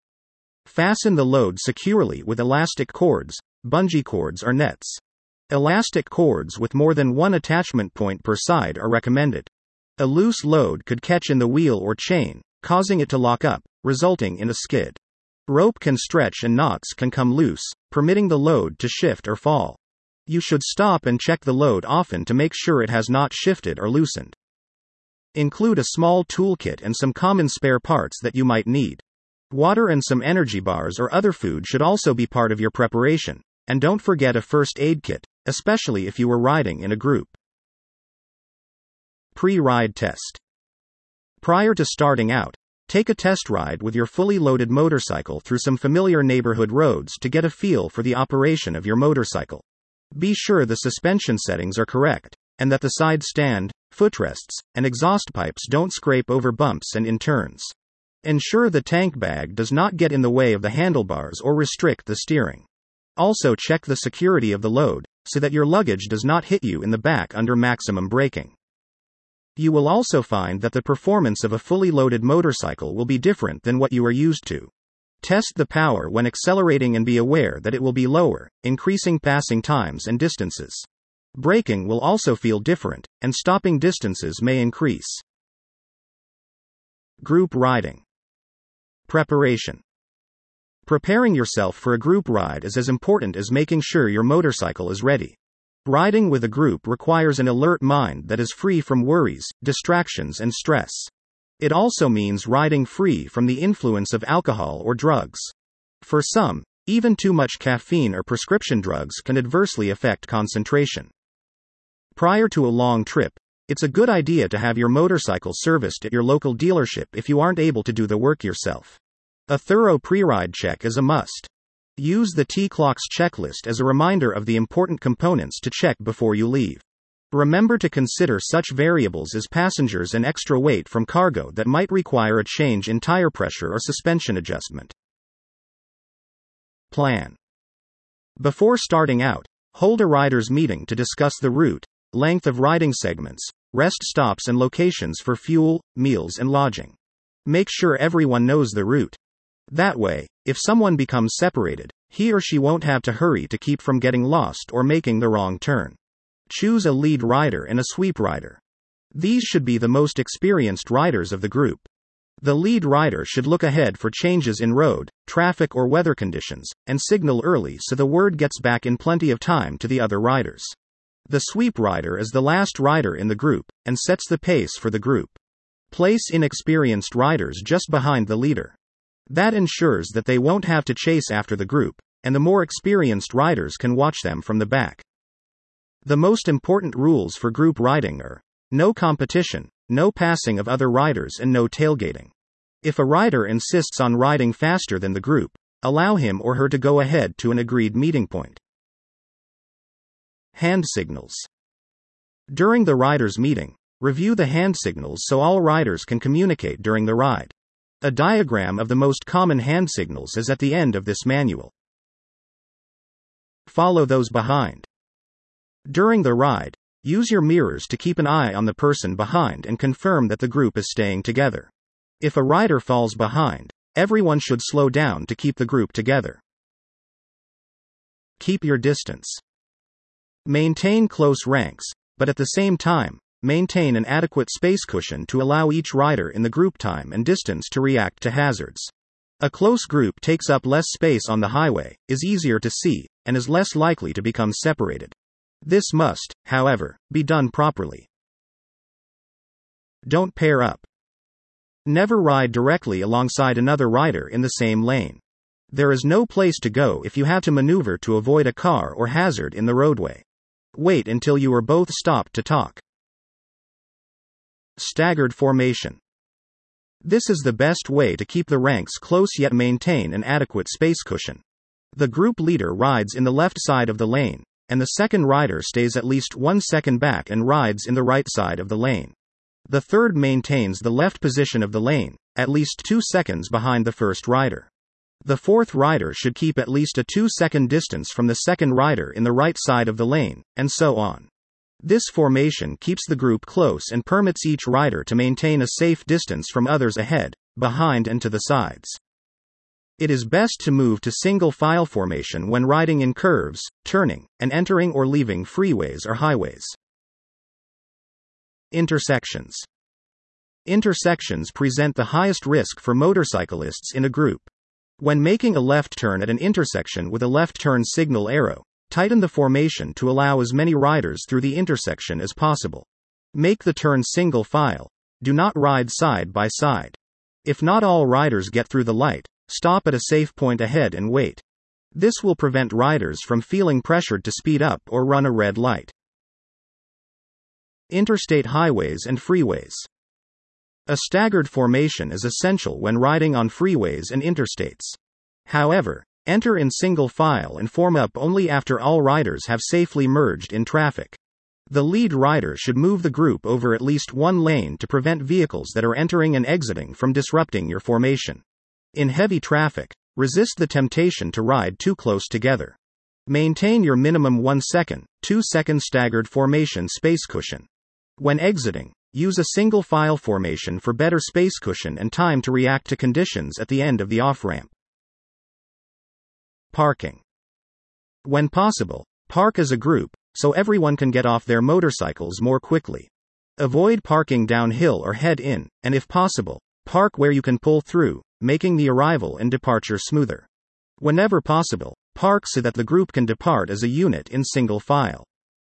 Fasten the load securely with elastic cords, bungee cords, or nets. Elastic cords with more than one attachment point per side are recommended. A loose load could catch in the wheel or chain, causing it to lock up, resulting in a skid. Rope can stretch and knots can come loose, permitting the load to shift or fall. You should stop and check the load often to make sure it has not shifted or loosened. Include a small toolkit and some common spare parts that you might need. Water and some energy bars or other food should also be part of your preparation, and don't forget a first aid kit, especially if you are riding in a group. Pre-ride test. Prior to starting out, take a test ride with your fully loaded motorcycle through some familiar neighborhood roads to get a feel for the operation of your motorcycle. Be sure the suspension settings are correct, and that the side stand, footrests, and exhaust pipes don't scrape over bumps and in turns. Ensure the tank bag does not get in the way of the handlebars or restrict the steering. Also check the security of the load, so that your luggage does not hit you in the back under maximum braking. You will also find that the performance of a fully loaded motorcycle will be different than what you are used to. Test the power when accelerating and be aware that it will be lower, increasing passing times and distances. Braking will also feel different, and stopping distances may increase. Group riding. Preparation. Preparing yourself for a group ride is as important as making sure your motorcycle is ready. Riding with a group requires an alert mind that is free from worries, distractions, and stress. It also means riding free from the influence of alcohol or drugs. For some, even too much caffeine or prescription drugs can adversely affect concentration. Prior to a long trip, it's a good idea to have your motorcycle serviced at your local dealership if you aren't able to do the work yourself. A thorough pre-ride check is a must. Use the T-Clocks checklist as a reminder of the important components to check before you leave. Remember to consider such variables as passengers and extra weight from cargo that might require a change in tire pressure or suspension adjustment. Plan. Before starting out, hold a riders' meeting to discuss the route, length of riding segments, rest stops and locations for fuel, meals and lodging. Make sure everyone knows the route. That way, if someone becomes separated, he or she won't have to hurry to keep from getting lost or making the wrong turn. Choose a lead rider and a sweep rider. These should be the most experienced riders of the group. The lead rider should look ahead for changes in road, traffic or weather conditions, and signal early so the word gets back in plenty of time to the other riders. The sweep rider is the last rider in the group, and sets the pace for the group. Place inexperienced riders just behind the leader. That ensures that they won't have to chase after the group, and the more experienced riders can watch them from the back. The most important rules for group riding are: no competition, no passing of other riders and no tailgating. If a rider insists on riding faster than the group, allow him or her to go ahead to an agreed meeting point. Hand signals. During the riders' meeting, review the hand signals so all riders can communicate during the ride. A diagram of the most common hand signals is at the end of this manual. Follow those behind. During the ride, use your mirrors to keep an eye on the person behind and confirm that the group is staying together. If a rider falls behind, everyone should slow down to keep the group together. Keep your distance. Maintain close ranks, but at the same time, maintain an adequate space cushion to allow each rider in the group time and distance to react to hazards. A close group takes up less space on the highway, is easier to see, and is less likely to become separated. This must, however, be done properly. Don't pair up. Never ride directly alongside another rider in the same lane. There is no place to go if you have to maneuver to avoid a car or hazard in the roadway. Wait until you are both stopped to talk. Staggered formation. This is the best way to keep the ranks close yet maintain an adequate space cushion. The group leader rides in the left side of the lane, and the second rider stays at least one second back and rides in the right side of the lane. The third maintains the left position of the lane, at least two seconds behind the first rider. The fourth rider should keep at least a two-second distance from the second rider in the right side of the lane, and so on. This formation keeps the group close and permits each rider to maintain a safe distance from others ahead, behind and to the sides. It is best to move to single file formation when riding in curves, turning, and entering or leaving freeways or highways. Intersections. Intersections present the highest risk for motorcyclists in a group. When making a left turn at an intersection with a left turn signal arrow, tighten the formation to allow as many riders through the intersection as possible. Make the turn single file. Do not ride side by side. If not all riders get through the light, stop at a safe point ahead and wait. This will prevent riders from feeling pressured to speed up or run a red light. Interstate highways and freeways. A staggered formation is essential when riding on freeways and interstates. However, enter in single file and form up only after all riders have safely merged in traffic. The lead rider should move the group over at least one lane to prevent vehicles that are entering and exiting from disrupting your formation. In heavy traffic, resist the temptation to ride too close together. Maintain your minimum one second, two second staggered formation space cushion. When exiting, use a single file formation for better space cushion and time to react to conditions at the end of the off-ramp. Parking. When possible, park as a group, so everyone can get off their motorcycles more quickly. Avoid parking downhill or head in, and if possible, park where you can pull through, making the arrival and departure smoother. Whenever possible, park so that the group can depart as a unit in single file.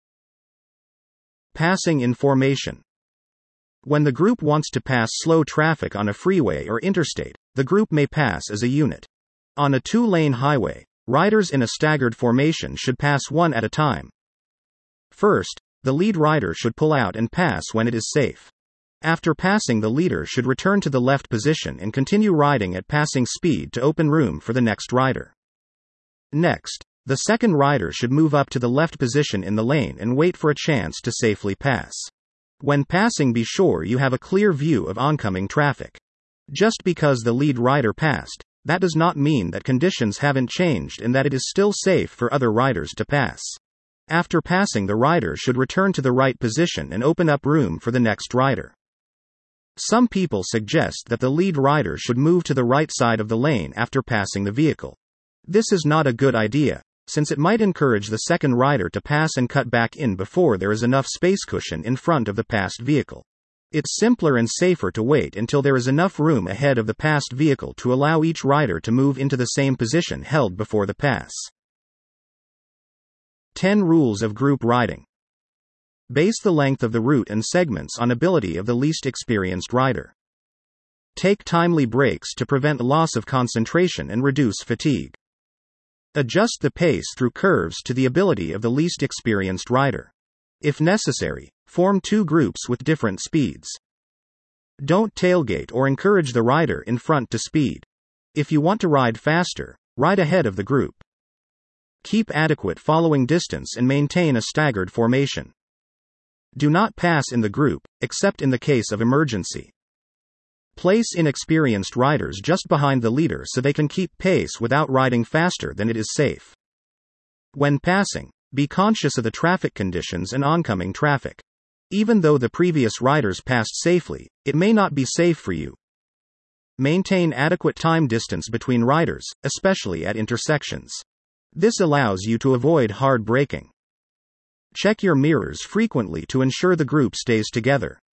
Passing in formation. When the group wants to pass slow traffic on a freeway or interstate, the group may pass as a unit. On a two-lane highway, riders in a staggered formation should pass one at a time. First, the lead rider should pull out and pass when it is safe. After passing, the leader should return to the left position and continue riding at passing speed to open room for the next rider. Next, the second rider should move up to the left position in the lane and wait for a chance to safely pass. When passing, be sure you have a clear view of oncoming traffic. Just because the lead rider passed, that does not mean that conditions haven't changed and that it is still safe for other riders to pass. After passing, the rider should return to the right position and open up room for the next rider. Some people suggest that the lead rider should move to the right side of the lane after passing the vehicle. This is not a good idea, since it might encourage the second rider to pass and cut back in before there is enough space cushion in front of the passed vehicle. It's simpler and safer to wait until there is enough room ahead of the passed vehicle to allow each rider to move into the same position held before the pass. ten Rules of Group Riding. Base the length of the route and segments on ability of the least experienced rider. Take timely breaks to prevent loss of concentration and reduce fatigue. Adjust the pace through curves to the ability of the least experienced rider. If necessary, form two groups with different speeds. Don't tailgate or encourage the rider in front to speed. If you want to ride faster, ride ahead of the group. Keep adequate following distance and maintain a staggered formation. Do not pass in the group, except in the case of emergency. Place inexperienced riders just behind the leader so they can keep pace without riding faster than it is safe. When passing, be conscious of the traffic conditions and oncoming traffic. Even though the previous riders passed safely, it may not be safe for you. Maintain adequate time distance between riders, especially at intersections. This allows you to avoid hard braking. Check your mirrors frequently to ensure the group stays together.